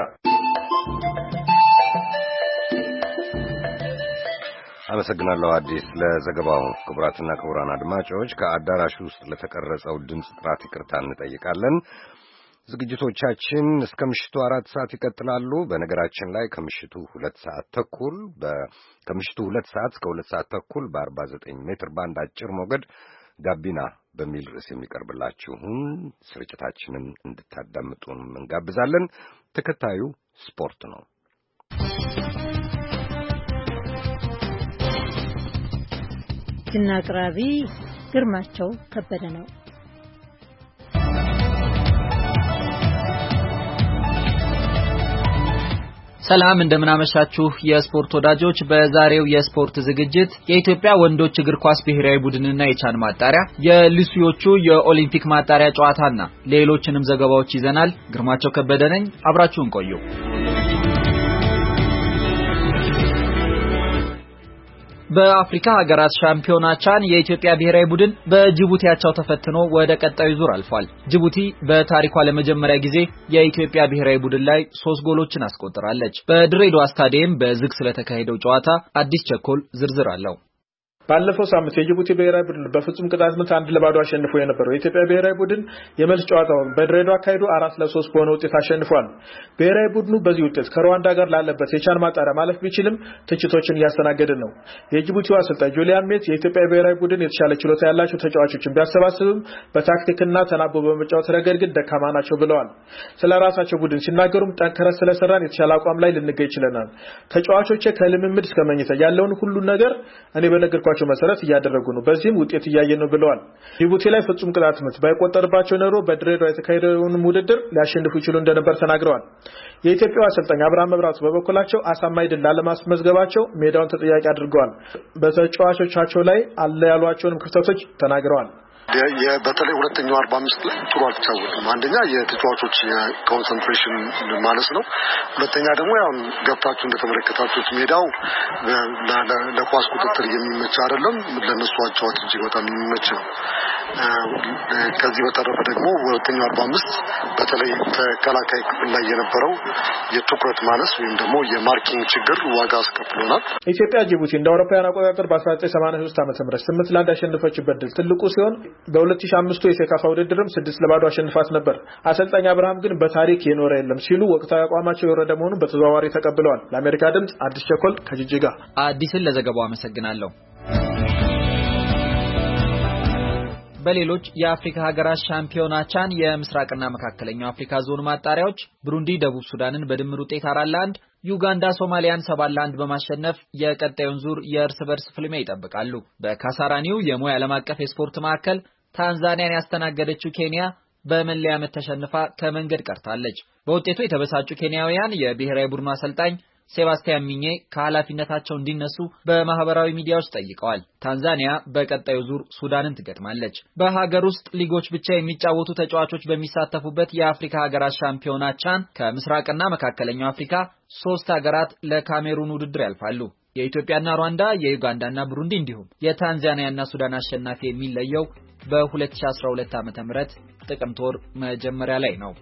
አመሰግናለሁ አዲስ ለዘገባው። ክቡራትና ክቡራን አድማጮች ከአዳራሹ ውስጥ ለተቀረጸው ድምጽ ጥራት ይቅርታ እንጠይቃለን። ዝግጅቶቻችን እስከ ምሽቱ አራት ሰዓት ይቀጥላሉ። በነገራችን ላይ ከምሽቱ ሁለት ሰዓት ተኩል ከምሽቱ ሁለት ሰዓት እስከ ሁለት ሰዓት ተኩል በአርባ ዘጠኝ ሜትር ባንድ አጭር ሞገድ ጋቢና በሚል ርዕስ የሚቀርብላችሁን ስርጭታችንን እንድታዳምጡን እንጋብዛለን። ተከታዩ ስፖርት ነው። ዜና አቅራቢ ግርማቸው ከበደ ነው። ሰላም እንደምናመሻችሁ የስፖርት ወዳጆች። በዛሬው የስፖርት ዝግጅት የኢትዮጵያ ወንዶች እግር ኳስ ብሔራዊ ቡድንና የቻን ማጣሪያ፣ የሉሲዮቹ የኦሊምፒክ ማጣሪያ ጨዋታና ሌሎችንም ዘገባዎች ይዘናል። ግርማቸው ከበደ ነኝ። አብራችሁን ቆዩ። በአፍሪካ ሀገራት ሻምፒዮና ቻን የኢትዮጵያ ብሔራዊ ቡድን በጅቡቲያቸው ተፈትኖ ወደ ቀጣዩ ዙር አልፏል። ጅቡቲ በታሪኳ ለመጀመሪያ ጊዜ የኢትዮጵያ ብሔራዊ ቡድን ላይ ሶስት ጎሎችን አስቆጥራለች። በድሬዳዋ ስታዲየም በዝግ ስለተካሄደው ጨዋታ አዲስ ቸኮል ዝርዝር አለው። ባለፈው ሳምንት የጅቡቲ ብሔራዊ ቡድን በፍጹም ቅጣት ምት አንድ ለባዶ አሸንፎ የነበረው የኢትዮጵያ ብሔራዊ ቡድን የመልስ ጨዋታውን በድሬዳዋ አካሄዱ አራት ለሶስት በሆነ ውጤት አሸንፏል። ብሔራዊ ቡድኑ በዚህ ውጤት ከሩዋንዳ ጋር ላለበት የቻን ማጣሪያ ማለፍ ቢችልም ትችቶችን እያስተናገደ ነው። የጅቡቲው አሰልጣኝ ጁሊያን ሜት የኢትዮጵያ ብሔራዊ ቡድን የተሻለ ችሎታ ያላቸው ተጫዋቾችን ቢያሰባስብም በታክቲክና ተናቦ በመጫወት ረገድ ግን ደካማ ናቸው ብለዋል። ስለራሳቸው ቡድን ሲናገሩም ጠንከረ ስለሰራን የተሻለ አቋም ላይ ልንገኝ ይችላል። ተጫዋቾቼ ከልምምድ እስከ መኝታ ያለውን ሁሉ ነገር እኔ በነገርኳቸው መሰረት እያደረጉ ነው። በዚህም ውጤት እያየን ነው ብለዋል። ጅቡቲ ላይ ፍጹም ቅጣት ምት ባይቆጠርባቸው ኖሮ በድሬዳዋ የተካሄደውን ውድድር ሊያሸንፉ ይችሉ እንደነበር ተናግረዋል። የኢትዮጵያው አሰልጣኝ አብርሃም መብራቱ በበኩላቸው አሳማኝ ድል ላለማስመዝገባቸው ሜዳውን ተጠያቂ አድርገዋል። በተጫዋቾቻቸው ላይ አለ ያሏቸውን ክፍተቶች ተናግረዋል። በተለይ ሁለተኛው አርባ አምስት ላይ ጥሩ አልተጫወቱም። አንደኛ የተጫዋቾች የኮንሰንትሬሽን ማለት ነው። ሁለተኛ ደግሞ ያው ገብታችሁ እንደተመለከታችሁት ሜዳው ለኳስ ቁጥጥር የሚመች አይደለም። ለነሱ አጫዋች እጅግ በጣም የሚመች ነው። ከዚህ በተረፈ ደግሞ ሁለተኛው አርባ አምስት በተለይ ተከላካይ ክፍል ላይ የነበረው የትኩረት ማነስ ወይም ደግሞ የማርኪንግ ችግር ዋጋ አስከፍሎናል። ኢትዮጵያ ጅቡቲ እንደ አውሮፓውያን አቆጣጠር በ1983 ዓመተ ምህረት ስምንት ለአንድ ያሸነፈችበት ድል ትልቁ ሲሆን በ2005 የሴካፋ ውድድርም ስድስት ለባዶ አሸንፋት ነበር። አሰልጣኝ አብርሃም ግን በታሪክ የኖረ የለም ሲሉ ወቅታዊ አቋማቸው የወረደ መሆኑን በተዘዋዋሪ ተቀብለዋል። ለአሜሪካ ድምጽ አዲስ ቸኮል ከጅጅጋ። አዲስን ለዘገባው አመሰግናለሁ። በሌሎች የአፍሪካ ሀገራት ሻምፒዮና ቻን የምስራቅና መካከለኛው አፍሪካ ዞን ማጣሪያዎች ብሩንዲ ደቡብ ሱዳንን በድምር ውጤት አራት ለአንድ፣ ዩጋንዳ ሶማሊያን ሰባት ለአንድ በማሸነፍ የቀጣዩን ዙር የእርስ በርስ ፍልሚያ ይጠብቃሉ። በካሳራኒው የሞይ ዓለም አቀፍ የስፖርት ማዕከል ታንዛኒያን ያስተናገደችው ኬንያ በመለያ ምት ተሸንፋ ከመንገድ ቀርታለች። በውጤቱ የተበሳጩ ኬንያውያን የብሔራዊ ቡድኑ አሰልጣኝ ሴባስቲያን ሚኜ ከኃላፊነታቸው እንዲነሱ በማህበራዊ ሚዲያዎች ጠይቀዋል። ታንዛኒያ በቀጣዩ ዙር ሱዳንን ትገጥማለች። በሀገር ውስጥ ሊጎች ብቻ የሚጫወቱ ተጫዋቾች በሚሳተፉበት የአፍሪካ ሀገራት ሻምፒዮና ቻን ከምስራቅና መካከለኛው አፍሪካ ሶስት ሀገራት ለካሜሩን ውድድር ያልፋሉ። የኢትዮጵያና ሩዋንዳ፣ የዩጋንዳና ብሩንዲ እንዲሁም የታንዛኒያና ሱዳን አሸናፊ የሚለየው በ2012 ዓመተ ምህረት ጥቅምት ወር መጀመሪያ ላይ ነው።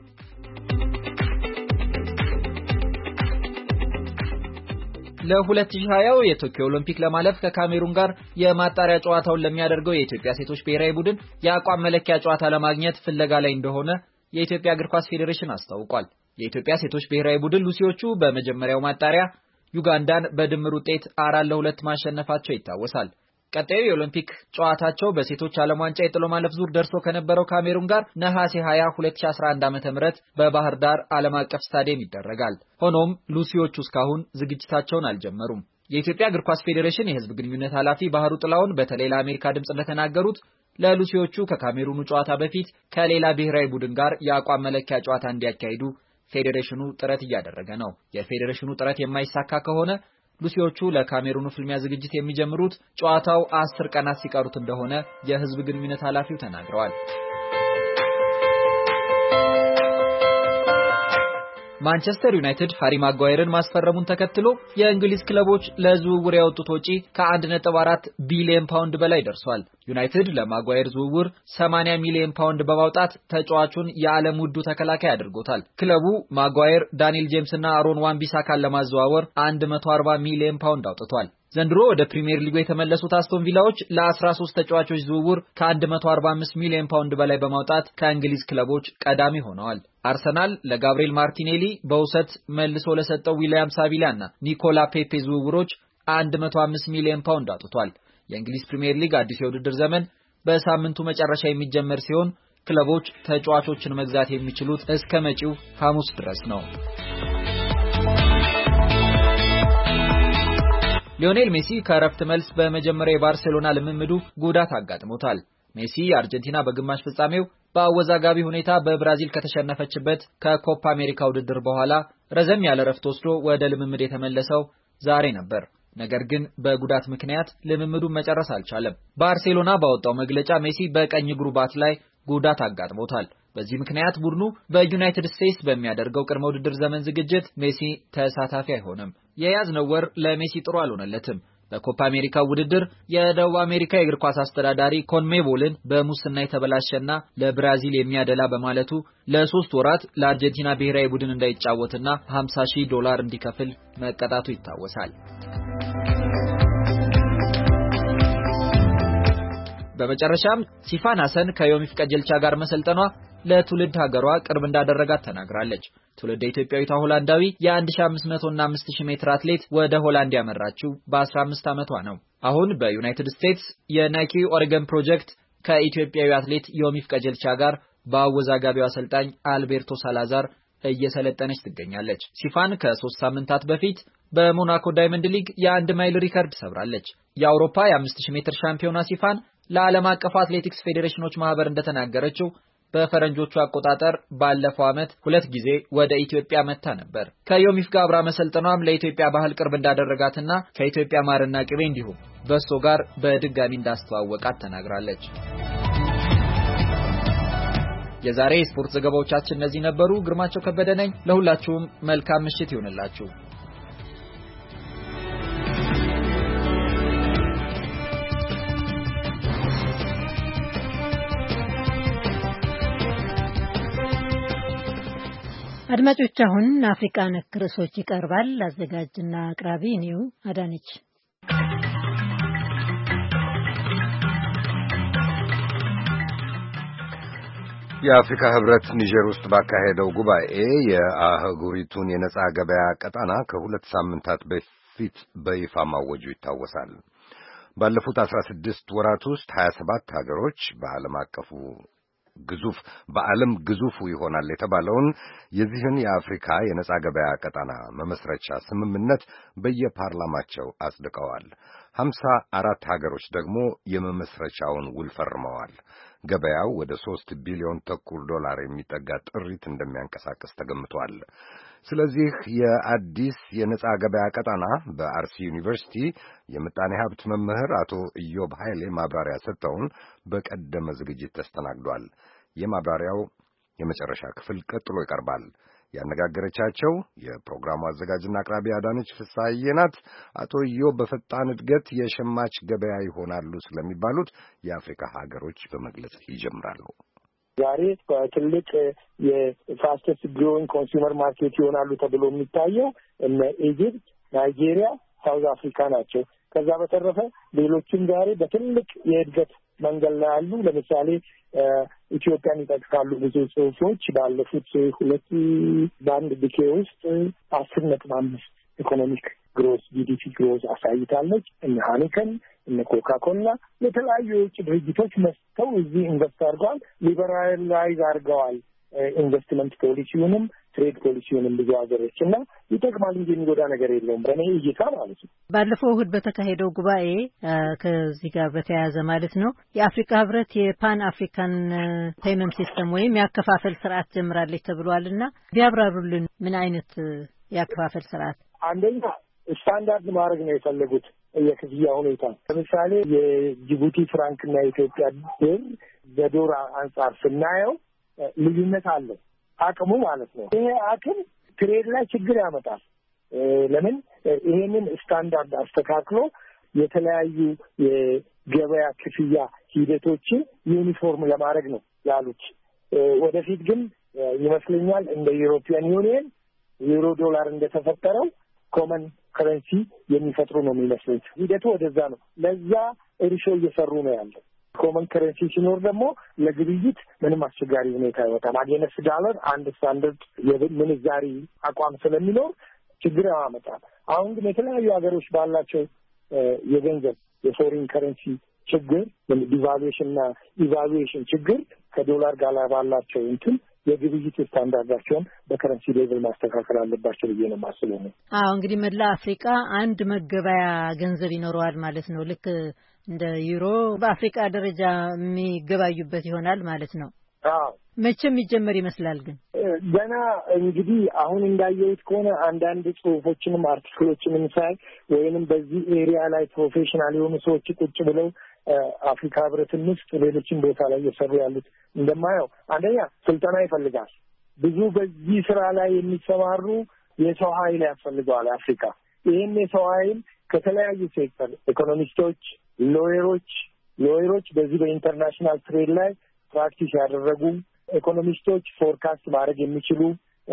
ለ2020 የቶኪዮ ኦሎምፒክ ለማለፍ ከካሜሩን ጋር የማጣሪያ ጨዋታውን ለሚያደርገው የኢትዮጵያ ሴቶች ብሔራዊ ቡድን የአቋም መለኪያ ጨዋታ ለማግኘት ፍለጋ ላይ እንደሆነ የኢትዮጵያ እግር ኳስ ፌዴሬሽን አስታውቋል። የኢትዮጵያ ሴቶች ብሔራዊ ቡድን ሉሲዎቹ በመጀመሪያው ማጣሪያ ዩጋንዳን በድምር ውጤት አራት ለሁለት ማሸነፋቸው ይታወሳል። ቀጣዩ የኦሎምፒክ ጨዋታቸው በሴቶች ዓለም ዋንጫ የጥሎ ማለፍ ዙር ደርሶ ከነበረው ካሜሩን ጋር ነሐሴ ሃያ ሁለት ሺህ አስራ አንድ ዓመተ ምህረት በባህር ዳር ዓለም አቀፍ ስታዲየም ይደረጋል። ሆኖም ሉሲዎቹ እስካሁን ዝግጅታቸውን አልጀመሩም። የኢትዮጵያ እግር ኳስ ፌዴሬሽን የሕዝብ ግንኙነት ኃላፊ ባህሩ ጥላውን በተለይ ለአሜሪካ ድምጽ እንደተናገሩት ለሉሲዎቹ ከካሜሩኑ ጨዋታ በፊት ከሌላ ብሔራዊ ቡድን ጋር የአቋም መለኪያ ጨዋታ እንዲያካሂዱ ፌዴሬሽኑ ጥረት እያደረገ ነው። የፌዴሬሽኑ ጥረት የማይሳካ ከሆነ ሉሲዎቹ ለካሜሩኑ ፍልሚያ ዝግጅት የሚጀምሩት ጨዋታው አስር ቀናት ሲቀሩት እንደሆነ የሕዝብ ግንኙነት ኃላፊው ተናግረዋል። ማንቸስተር ዩናይትድ ሃሪ ማጓየርን ማስፈረሙን ተከትሎ የእንግሊዝ ክለቦች ለዝውውር ያወጡት ወጪ ከአንድ ነጥብ አራት ቢሊዮን ፓውንድ በላይ ደርሷል። ዩናይትድ ለማጓየር ዝውውር ሰማንያ ሚሊዮን ፓውንድ በማውጣት ተጫዋቹን የዓለም ውዱ ተከላካይ አድርጎታል። ክለቡ ማጓየር፣ ዳንኤል ጄምስ እና አሮን ዋን-ቢሳካን ለማዘዋወር አንድ መቶ አርባ ሚሊዮን ፓውንድ አውጥቷል። ዘንድሮ ወደ ፕሪሚየር ሊጉ የተመለሱት አስቶን ቪላዎች ለአስራ ሶስት ተጫዋቾች ዝውውር ከአንድ መቶ አርባ አምስት ሚሊዮን ፓውንድ በላይ በማውጣት ከእንግሊዝ ክለቦች ቀዳሚ ሆነዋል። አርሰናል ለጋብሪኤል ማርቲኔሊ በውሰት መልሶ ለሰጠው ዊሊያም ሳቢላና ኒኮላ ፔፔ ዝውውሮች አንድ መቶ አምስት ሚሊዮን ፓውንድ አውጥቷል። የእንግሊዝ ፕሪሚየር ሊግ አዲስ የውድድር ዘመን በሳምንቱ መጨረሻ የሚጀመር ሲሆን ክለቦች ተጫዋቾችን መግዛት የሚችሉት እስከ መጪው ሐሙስ ድረስ ነው። ሊዮኔል ሜሲ ከረፍት መልስ በመጀመሪያ የባርሴሎና ልምምዱ ጉዳት አጋጥሞታል። ሜሲ አርጀንቲና በግማሽ ፍጻሜው በአወዛጋቢ ሁኔታ በብራዚል ከተሸነፈችበት ከኮፓ አሜሪካ ውድድር በኋላ ረዘም ያለ ረፍት ወስዶ ወደ ልምምድ የተመለሰው ዛሬ ነበር። ነገር ግን በጉዳት ምክንያት ልምምዱን መጨረስ አልቻለም። ባርሴሎና ባወጣው መግለጫ ሜሲ በቀኝ እግሩ ባት ላይ ጉዳት አጋጥሞታል። በዚህ ምክንያት ቡድኑ በዩናይትድ ስቴትስ በሚያደርገው ቅድመ ውድድር ዘመን ዝግጅት ሜሲ ተሳታፊ አይሆንም። የያዝነው ወር ለሜሲ ጥሩ አልሆነለትም። በኮፓ አሜሪካ ውድድር የደቡብ አሜሪካ የእግር ኳስ አስተዳዳሪ ኮንሜቦልን በሙስና የተበላሸና ለብራዚል የሚያደላ በማለቱ ለሶስት ወራት ለአርጀንቲና ብሔራዊ ቡድን እንዳይጫወትና ሃምሳ ሺህ ዶላር እንዲከፍል መቀጣቱ ይታወሳል። በመጨረሻም ሲፋን ሐሰን ከዮሚፍ ቀጀልቻ ጋር መሰልጠኗ ለትውልድ ሀገሯ ቅርብ እንዳደረጋት ተናግራለች። ትውልድ ኢትዮጵያዊቷ ሆላንዳዊ የ1500 እና አምስት ሺህ ሜትር አትሌት ወደ ሆላንድ ያመራችው በአስራ አምስት ዓመቷ ነው። አሁን በዩናይትድ ስቴትስ የናይኪ ኦሬገን ፕሮጀክት ከኢትዮጵያዊ አትሌት ዮሚፍ ቀጀልቻ ጋር በአወዛጋቢው አሰልጣኝ አልቤርቶ ሳላዛር እየሰለጠነች ትገኛለች። ሲፋን ከሶስት ሳምንታት በፊት በሞናኮ ዳይመንድ ሊግ የአንድ ማይል ሪከርድ ሰብራለች። የአውሮፓ የአምስት ሺህ ሜትር ሻምፒዮና ሲፋን ለዓለም አቀፍ አትሌቲክስ ፌዴሬሽኖች ማህበር እንደተናገረችው በፈረንጆቹ አቆጣጠር ባለፈው ዓመት ሁለት ጊዜ ወደ ኢትዮጵያ መጣ ነበር። ከዮሚፍ ጋር አብራ መሰልጠኗም ለኢትዮጵያ ባህል ቅርብ እንዳደረጋትና ከኢትዮጵያ ማርና ቅቤ እንዲሁም በሶ ጋር በድጋሚ እንዳስተዋወቃት ተናግራለች። የዛሬ ስፖርት ዘገባዎቻችን እነዚህ ነበሩ። ግርማቸው ከበደ ነኝ። ለሁላችሁም መልካም ምሽት ይሁንላችሁ። አድማጮች አሁን አፍሪካ ነክ ርዕሶች ይቀርባል። አዘጋጅና አቅራቢ እኔው አዳነች። የአፍሪካ ህብረት ኒጀር ውስጥ ባካሄደው ጉባኤ የአህጉሪቱን የነጻ ገበያ ቀጣና ከሁለት ሳምንታት በፊት በይፋ ማወጁ ይታወሳል። ባለፉት አስራ ስድስት ወራት ውስጥ ሀያ ሰባት ሀገሮች በዓለም አቀፉ ግዙፍ በዓለም ግዙፉ ይሆናል የተባለውን የዚህን የአፍሪካ የነጻ ገበያ ቀጣና መመስረቻ ስምምነት በየፓርላማቸው አጽድቀዋል። ሀምሳ አራት ሀገሮች ደግሞ የመመስረቻውን ውል ፈርመዋል። ገበያው ወደ ሶስት ቢሊዮን ተኩል ዶላር የሚጠጋ ጥሪት እንደሚያንቀሳቅስ ተገምቷል። ስለዚህ የአዲስ የነጻ ገበያ ቀጣና በአርሲ ዩኒቨርሲቲ የምጣኔ ሀብት መምህር አቶ ኢዮብ ኃይሌ ማብራሪያ ሰጥተውን በቀደመ ዝግጅት ተስተናግዷል። የማብራሪያው የመጨረሻ ክፍል ቀጥሎ ይቀርባል። ያነጋገረቻቸው የፕሮግራሙ አዘጋጅና አቅራቢ አዳነች ፍስሐዬ ናት። አቶ ኢዮብ በፈጣን እድገት የሸማች ገበያ ይሆናሉ ስለሚባሉት የአፍሪካ ሀገሮች በመግለጽ ይጀምራሉ። ዛሬ ትልቅ የፋስተስት ግሮዊንግ ኮንሱመር ማርኬት ይሆናሉ ተብሎ የሚታየው እነ ኢጂፕት፣ ናይጄሪያ፣ ሳውዝ አፍሪካ ናቸው። ከዛ በተረፈ ሌሎችም ዛሬ በትልቅ የእድገት መንገድ ላይ ያሉ ለምሳሌ ኢትዮጵያን ይጠቅሳሉ ብዙ ጽሁፎች ባለፉት ሁለት በአንድ ዲኬ ውስጥ አስር ነጥብ አምስት ኢኮኖሚክ ግሮዝ ጂዲፒ ግሮዝ አሳይታለች። እነ ሃኒከን እነ ኮካ ኮላ የተለያዩ የውጭ ድርጅቶች መጥተው እዚህ ኢንቨስት አድርገዋል፣ ሊበራላይዝ አድርገዋል ኢንቨስትመንት ፖሊሲውንም ትሬድ ፖሊሲውንም ብዙ ሀገሮች እና ይጠቅማል እንጂ የሚጎዳ ነገር የለውም በእኔ እይታ ማለት ነው። ባለፈው እሁድ በተካሄደው ጉባኤ ከዚህ ጋር በተያያዘ ማለት ነው የአፍሪካ ህብረት የፓን አፍሪካን ፔመንት ሲስተም ወይም የአከፋፈል ስርዓት ጀምራለች ተብሏልና ቢያብራሩልን ምን አይነት የአከፋፈል ስርዓት? አንደኛ ስታንዳርድ ማድረግ ነው የፈለጉት የክፍያ ሁኔታ። ለምሳሌ የጅቡቲ ፍራንክና የኢትዮጵያ ብር በዶላር አንጻር ስናየው ልዩነት አለው አቅሙ ማለት ነው። ይሄ አቅም ትሬድ ላይ ችግር ያመጣል። ለምን ይሄንን ስታንዳርድ አስተካክሎ የተለያዩ የገበያ ክፍያ ሂደቶችን ዩኒፎርም ለማድረግ ነው ያሉት። ወደፊት ግን ይመስለኛል እንደ ዩሮፒያን ዩኒየን ዩሮ ዶላር እንደተፈጠረው ኮመን ከረንሲ የሚፈጥሩ ነው የሚመስለው። ሂደቱ ወደዛ ነው። ለዛ እርሾ እየሰሩ ነው ያለው። ኮመን ከረንሲ ሲኖር ደግሞ ለግብይት ምንም አስቸጋሪ ሁኔታ አይወጣም። አገነስ ዳለር አንድ ስታንዳርድ የምንዛሪ አቋም ስለሚኖር ችግር ያመጣል። አሁን ግን የተለያዩ ሀገሮች ባላቸው የገንዘብ የፎሪን ከረንሲ ችግር ዲቫሉዌሽን እና ኢቫሉዌሽን ችግር ከዶላር ጋር ባላቸው እንትን የግብይት ስታንዳርዳቸውን በከረንሲ ሌቭል ማስተካከል አለባቸው ብዬ ነው የማስበው ነው። አዎ እንግዲህ መላ አፍሪካ አንድ መገበያ ገንዘብ ይኖረዋል ማለት ነው። ልክ እንደ ዩሮ በአፍሪካ ደረጃ የሚገባዩበት ይሆናል ማለት ነው። አዎ መቼም ይጀመር ይመስላል። ግን ገና እንግዲህ አሁን እንዳየሁት ከሆነ አንዳንድ ጽሁፎችንም አርቲክሎችንም ሳይ ወይንም በዚህ ኤሪያ ላይ ፕሮፌሽናል የሆኑ ሰዎች ቁጭ ብለው አፍሪካ ህብረትን ውስጥ ሌሎችን ቦታ ላይ እየሰሩ ያሉት እንደማየው አንደኛ ስልጠና ይፈልጋል። ብዙ በዚህ ስራ ላይ የሚሰማሩ የሰው ኃይል ያስፈልገዋል አፍሪካ። ይህን የሰው ኃይል ከተለያዩ ሴክተር ኢኮኖሚስቶች፣ ሎየሮች ሎየሮች በዚህ በኢንተርናሽናል ትሬድ ላይ ፕራክቲስ ያደረጉ ኢኮኖሚስቶች፣ ፎርካስት ማድረግ የሚችሉ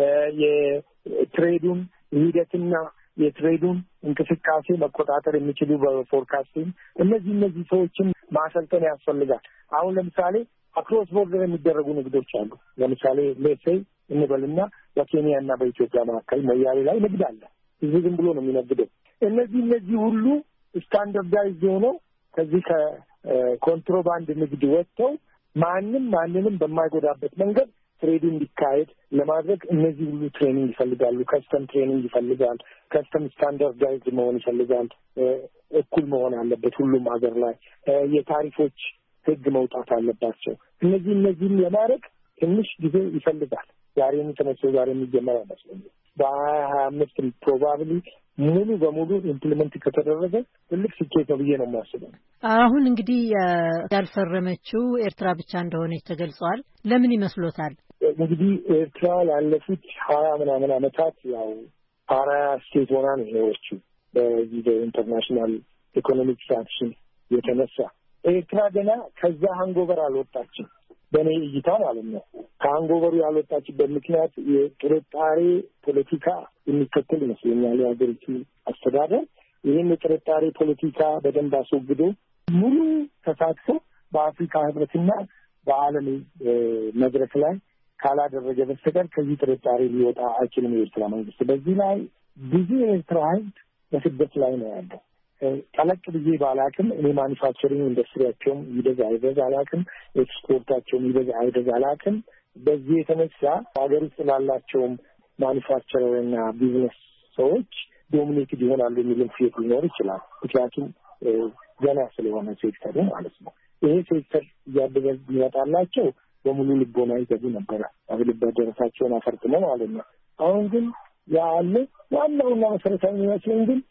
የትሬዱን ሂደትና የትሬዱን እንቅስቃሴ መቆጣጠር የሚችሉ በፎርካስቲንግ እነዚህ እነዚህ ሰዎችን ማሰልጠን ያስፈልጋል። አሁን ለምሳሌ አክሮስ ቦርደር የሚደረጉ ንግዶች አሉ። ለምሳሌ ሌሴይ እንበልና በኬንያና በኢትዮጵያ መካከል ሞያሌ ላይ ንግድ አለ። እዚህ ዝም ብሎ ነው የሚነግደው። እነዚህ እነዚህ ሁሉ ስታንዳርዳይዝ ሆነው ከዚህ ከኮንትሮባንድ ንግድ ወጥተው ማንም ማንንም በማይጎዳበት መንገድ ትሬድ እንዲካሄድ ለማድረግ እነዚህ ሁሉ ትሬኒንግ ይፈልጋሉ። ከስተም ትሬኒንግ ይፈልጋል። ከስተም ስታንዳርዳይዝ መሆን ይፈልጋል። እኩል መሆን አለበት ሁሉም ሀገር ላይ። የታሪፎች ህግ መውጣት አለባቸው። እነዚህ እነዚህም ለማድረግ ትንሽ ጊዜ ይፈልጋል። ዛሬ የሚተነሰው ዛሬ የሚጀመር አይመስለኝም። በሀያ ሀያ አምስት ፕሮባብሊ ሙሉ በሙሉ ኢምፕሊመንት ከተደረገ ትልቅ ስኬት ነው ብዬ ነው የማስበው። አሁን እንግዲህ ያልፈረመችው ኤርትራ ብቻ እንደሆነች ተገልጿል። ለምን ይመስሎታል? እንግዲህ ኤርትራ ላለፉት ሀያ ምናምን ዓመታት ያው ፓራያ ስቴት ሆና ነው የኖረችው በዚህ በኢንተርናሽናል ኢኮኖሚክ ሳንክሽን የተነሳ። ኤርትራ ገና ከዛ ሃንጎቨር አልወጣችም በእኔ እይታ ማለት ነው። ከሃንጎቨሩ ያልወጣችበት ምክንያት የጥርጣሬ ፖለቲካ የሚከተል ይመስለኛል የሀገሪቱ አስተዳደር። ይህን የጥርጣሬ ፖለቲካ በደንብ አስወግዶ ሙሉ ተሳትፎ በአፍሪካ ህብረትና በዓለም መድረክ ላይ ካላደረገ በስተቀር ከዚህ ጥርጣሬ ሊወጣ አይችልም የኤርትራ መንግስት። በዚህ ላይ ብዙ የኤርትራ ህዝብ በስደት ላይ ነው ያለው። ጠለቅ ብዬ ባላቅም እኔ ማኒፋክቸሪንግ ኢንዱስትሪያቸውም ይበዛ አይበዛ አላቅም፣ ኤክስፖርታቸውም ይበዛ አይበዛ አላቅም። በዚህ የተነሳ ሀገር ውስጥ ላላቸውም ማኒፋክቸሪንግና ቢዝነስ ሰዎች ዶሚኔትድ ይሆናሉ የሚልም ፌት ሊኖር ይችላል። ምክንያቱም ገና ስለሆነ ሴክተሩ ማለት ነው። ይሄ ሴክተር እያደገ ይወጣላቸው በሙሉ ልቦና ይገቡ ነበር አብልባ ደረሳቸውን አፈርጥመው ማለት ነው። አሁን ግን ያለ ዋናውና መሰረታዊ የሚመስለኝ ግን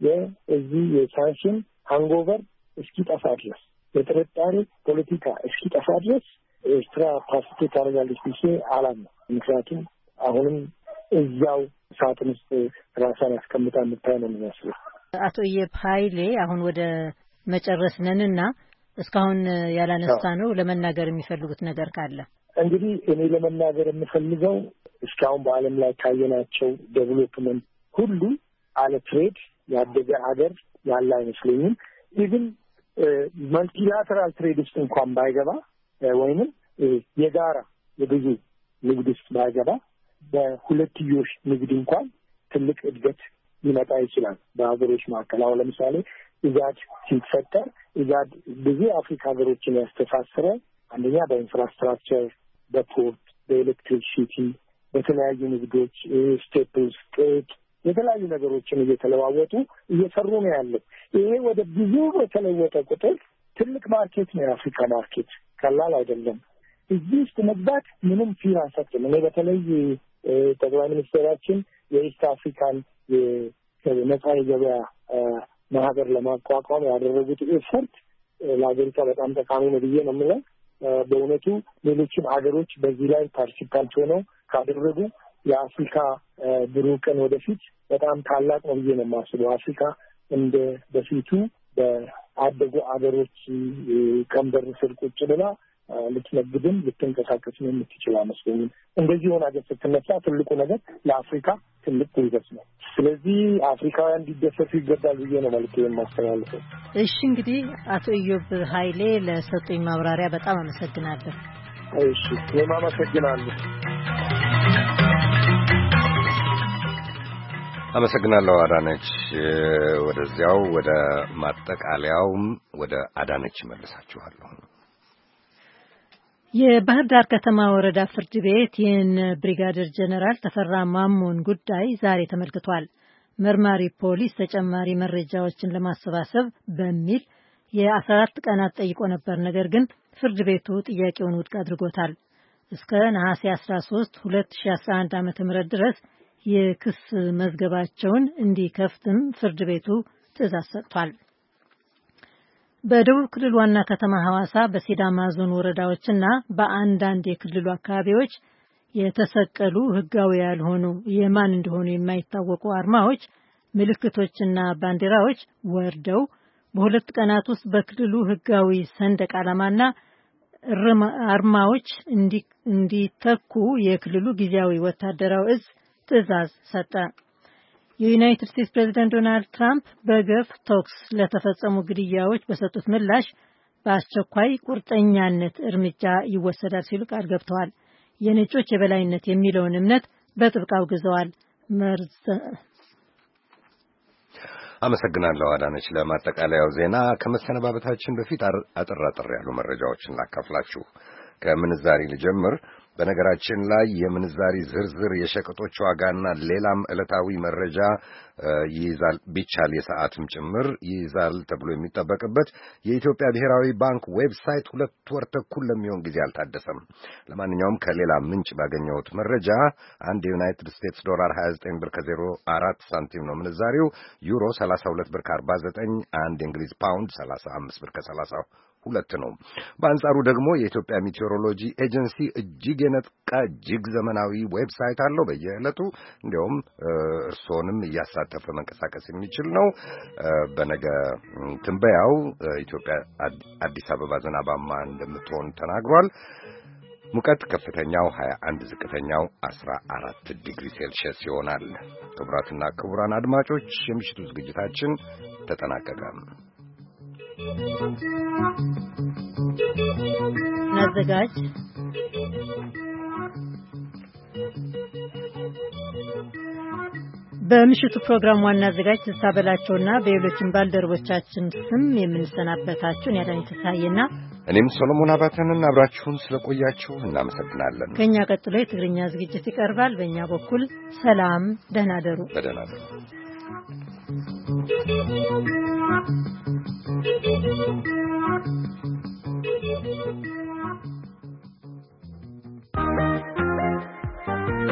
የዚህ የሳንክሽን ሃንጎቨር እስኪጠፋ ድረስ የጥርጣሬ ፖለቲካ እስኪጠፋ ድረስ ኤርትራ ፓሲፊክ ታደርጋለች ብዬ አላምንም። ምክንያቱም አሁንም እዛው ሳጥን ውስጥ ራሷን አስቀምጣ የምታይ ነው የሚመስለው። አቶ ኢዮብ ኃይሌ አሁን ወደ መጨረስ ነንና እስካሁን ያላነሳ ነው ለመናገር የሚፈልጉት ነገር ካለ? እንግዲህ እኔ ለመናገር የምፈልገው እስካሁን በዓለም ላይ ካየናቸው ዴቨሎፕመንት ሁሉ አለ ትሬድ ያደገ ሀገር ያለ አይመስለኝም። ኢቭን መልቲላተራል ትሬድ ውስጥ እንኳን ባይገባ ወይንም የጋራ የብዙ ንግድ ውስጥ ባይገባ በሁለትዮሽ ንግድ እንኳን ትልቅ እድገት ሊመጣ ይችላል በሀገሮች መካከል። አሁን ለምሳሌ ኢጋድ ሲፈጠር ኢጋድ ብዙ አፍሪካ ሀገሮችን ያስተሳሰረ አንደኛ በኢንፍራስትራክቸር፣ በፖርት፣ በኤሌክትሪሲቲ፣ በተለያዩ ንግዶች ስቴፕልስ፣ ቄክ የተለያዩ ነገሮችን እየተለዋወጡ እየሰሩ ነው ያለው። ይሄ ወደ ብዙ በተለወጠ ቁጥር ትልቅ ማርኬት ነው የአፍሪካ ማርኬት፣ ቀላል አይደለም። እዚህ ውስጥ መግባት ምንም ፊር አንሰጥም። እኔ በተለይ ጠቅላይ ሚኒስትራችን የኢስት አፍሪካን የነጻ የገበያ ማህበር ለማቋቋም ያደረጉት ኤፈርት ለሀገሪቷ በጣም ጠቃሚ ነው ብዬ ነው የምለው። በእውነቱ ሌሎችም ሀገሮች በዚህ ላይ ፓርቲሲፓንት ሆነው ካደረጉ የአፍሪካ ብሩህ ቀን ወደፊት በጣም ታላቅ ነው ብዬ ነው የማስበው። አፍሪካ እንደ በፊቱ በአደጉ ሀገሮች ቀንበር ስር ቁጭ ብላ ልትነግድም ልትንቀሳቀስም የምትችል አይመስለኝም። እንደዚህ ሆነ ሀገር ስትነሳ ትልቁ ነገር ለአፍሪካ ትልቅ ጉልበት ነው። ስለዚህ አፍሪካውያን እንዲደሰቱ ይገባል ብዬ ነው መልዕክት የማስተላልፈው። እሺ እንግዲህ አቶ ኢዮብ ኃይሌ ለሰጡኝ ማብራሪያ በጣም አመሰግናለሁ። እሺ እኔም አመሰግናለሁ። አመሰግናለሁ አዳነች። ወደዚያው ወደ ማጠቃለያውም ወደ አዳነች መልሳችኋለሁ። የባህር ዳር ከተማ ወረዳ ፍርድ ቤት የነ ብሪጋዴር ጀነራል ተፈራ ማሞን ጉዳይ ዛሬ ተመልክቷል። መርማሪ ፖሊስ ተጨማሪ መረጃዎችን ለማሰባሰብ በሚል የአስራ አራት ቀናት ጠይቆ ነበር። ነገር ግን ፍርድ ቤቱ ጥያቄውን ውድቅ አድርጎታል። እስከ ነሐሴ አስራ ሶስት ሁለት ሺህ አስራ አንድ ዓመተ ምህረት ድረስ የክስ መዝገባቸውን እንዲከፍትም ፍርድ ቤቱ ትዕዛዝ ሰጥቷል። በደቡብ ክልል ዋና ከተማ ሐዋሳ በሲዳማ ዞን ወረዳዎችና በአንዳንድ የክልሉ አካባቢዎች የተሰቀሉ ህጋዊ ያልሆኑ የማን እንደሆኑ የማይታወቁ አርማዎች፣ ምልክቶችና ባንዲራዎች ወርደው በሁለት ቀናት ውስጥ በክልሉ ህጋዊ ሰንደቅ ዓላማና አርማዎች እንዲተኩ የክልሉ ጊዜያዊ ወታደራዊ እዝ ትዕዛዝ ሰጠ። የዩናይትድ ስቴትስ ፕሬዝዳንት ዶናልድ ትራምፕ በገፍ ተኩስ ለተፈጸሙ ግድያዎች በሰጡት ምላሽ በአስቸኳይ ቁርጠኛነት እርምጃ ይወሰዳል ሲሉ ቃል ገብተዋል። የነጮች የበላይነት የሚለውን እምነት በጥብቅ አውግዘዋል። አመሰግናለሁ አዳነች። ለማጠቃለያው ዜና ከመሰነባበታችን በፊት አጥር አጥር ያሉ መረጃዎችን ላካፍላችሁ። ከምንዛሪ ልጀምር። በነገራችን ላይ የምንዛሪ ዝርዝር የሸቀጦች ዋጋና ሌላም ዕለታዊ መረጃ ይይዛል፣ ቢቻል የሰዓትም ጭምር ይይዛል ተብሎ የሚጠበቅበት የኢትዮጵያ ብሔራዊ ባንክ ዌብሳይት ሁለት ወር ተኩል ለሚሆን ጊዜ አልታደሰም። ለማንኛውም ከሌላ ምንጭ ባገኘሁት መረጃ አንድ የዩናይትድ ስቴትስ ዶላር ሀያ ዘጠኝ ብር ከዜሮ አራት ሳንቲም ነው ምንዛሪው። ዩሮ ሰላሳ ሁለት ብር ከአርባ ዘጠኝ፣ አንድ የእንግሊዝ ፓውንድ ሰላሳ አምስት ብር ከሰላሳ ሁለት ነው። በአንጻሩ ደግሞ የኢትዮጵያ ሜቴዎሮሎጂ ኤጀንሲ እጅግ የነጠቀ እጅግ ዘመናዊ ዌብሳይት አለው። በየዕለቱ እንዲያውም እርስዎንም እያሳተፈ መንቀሳቀስ የሚችል ነው። በነገ ትንበያው ኢትዮጵያ አዲስ አበባ ዝናባማ እንደምትሆን ተናግሯል። ሙቀት ከፍተኛው ሀያ አንድ፣ ዝቅተኛው አስራ አራት ዲግሪ ሴልሺየስ ይሆናል። ክቡራትና ክቡራን አድማጮች የምሽቱ ዝግጅታችን ተጠናቀቀ። አዘጋጅ በምሽቱ ፕሮግራም ዋና አዘጋጅ ተሳበላቸውና በሌሎችም ባልደረቦቻችን ስም የምንሰናበታችሁን ያዳኝ ተሳየና እኔም ሶሎሞን አባተንን አብራችሁን ስለቆያችሁ እናመሰግናለን። ከኛ ቀጥሎ የትግርኛ ዝግጅት ይቀርባል። በእኛ በኩል ሰላም፣ ደህና ደሩ። በደህና ደሩ።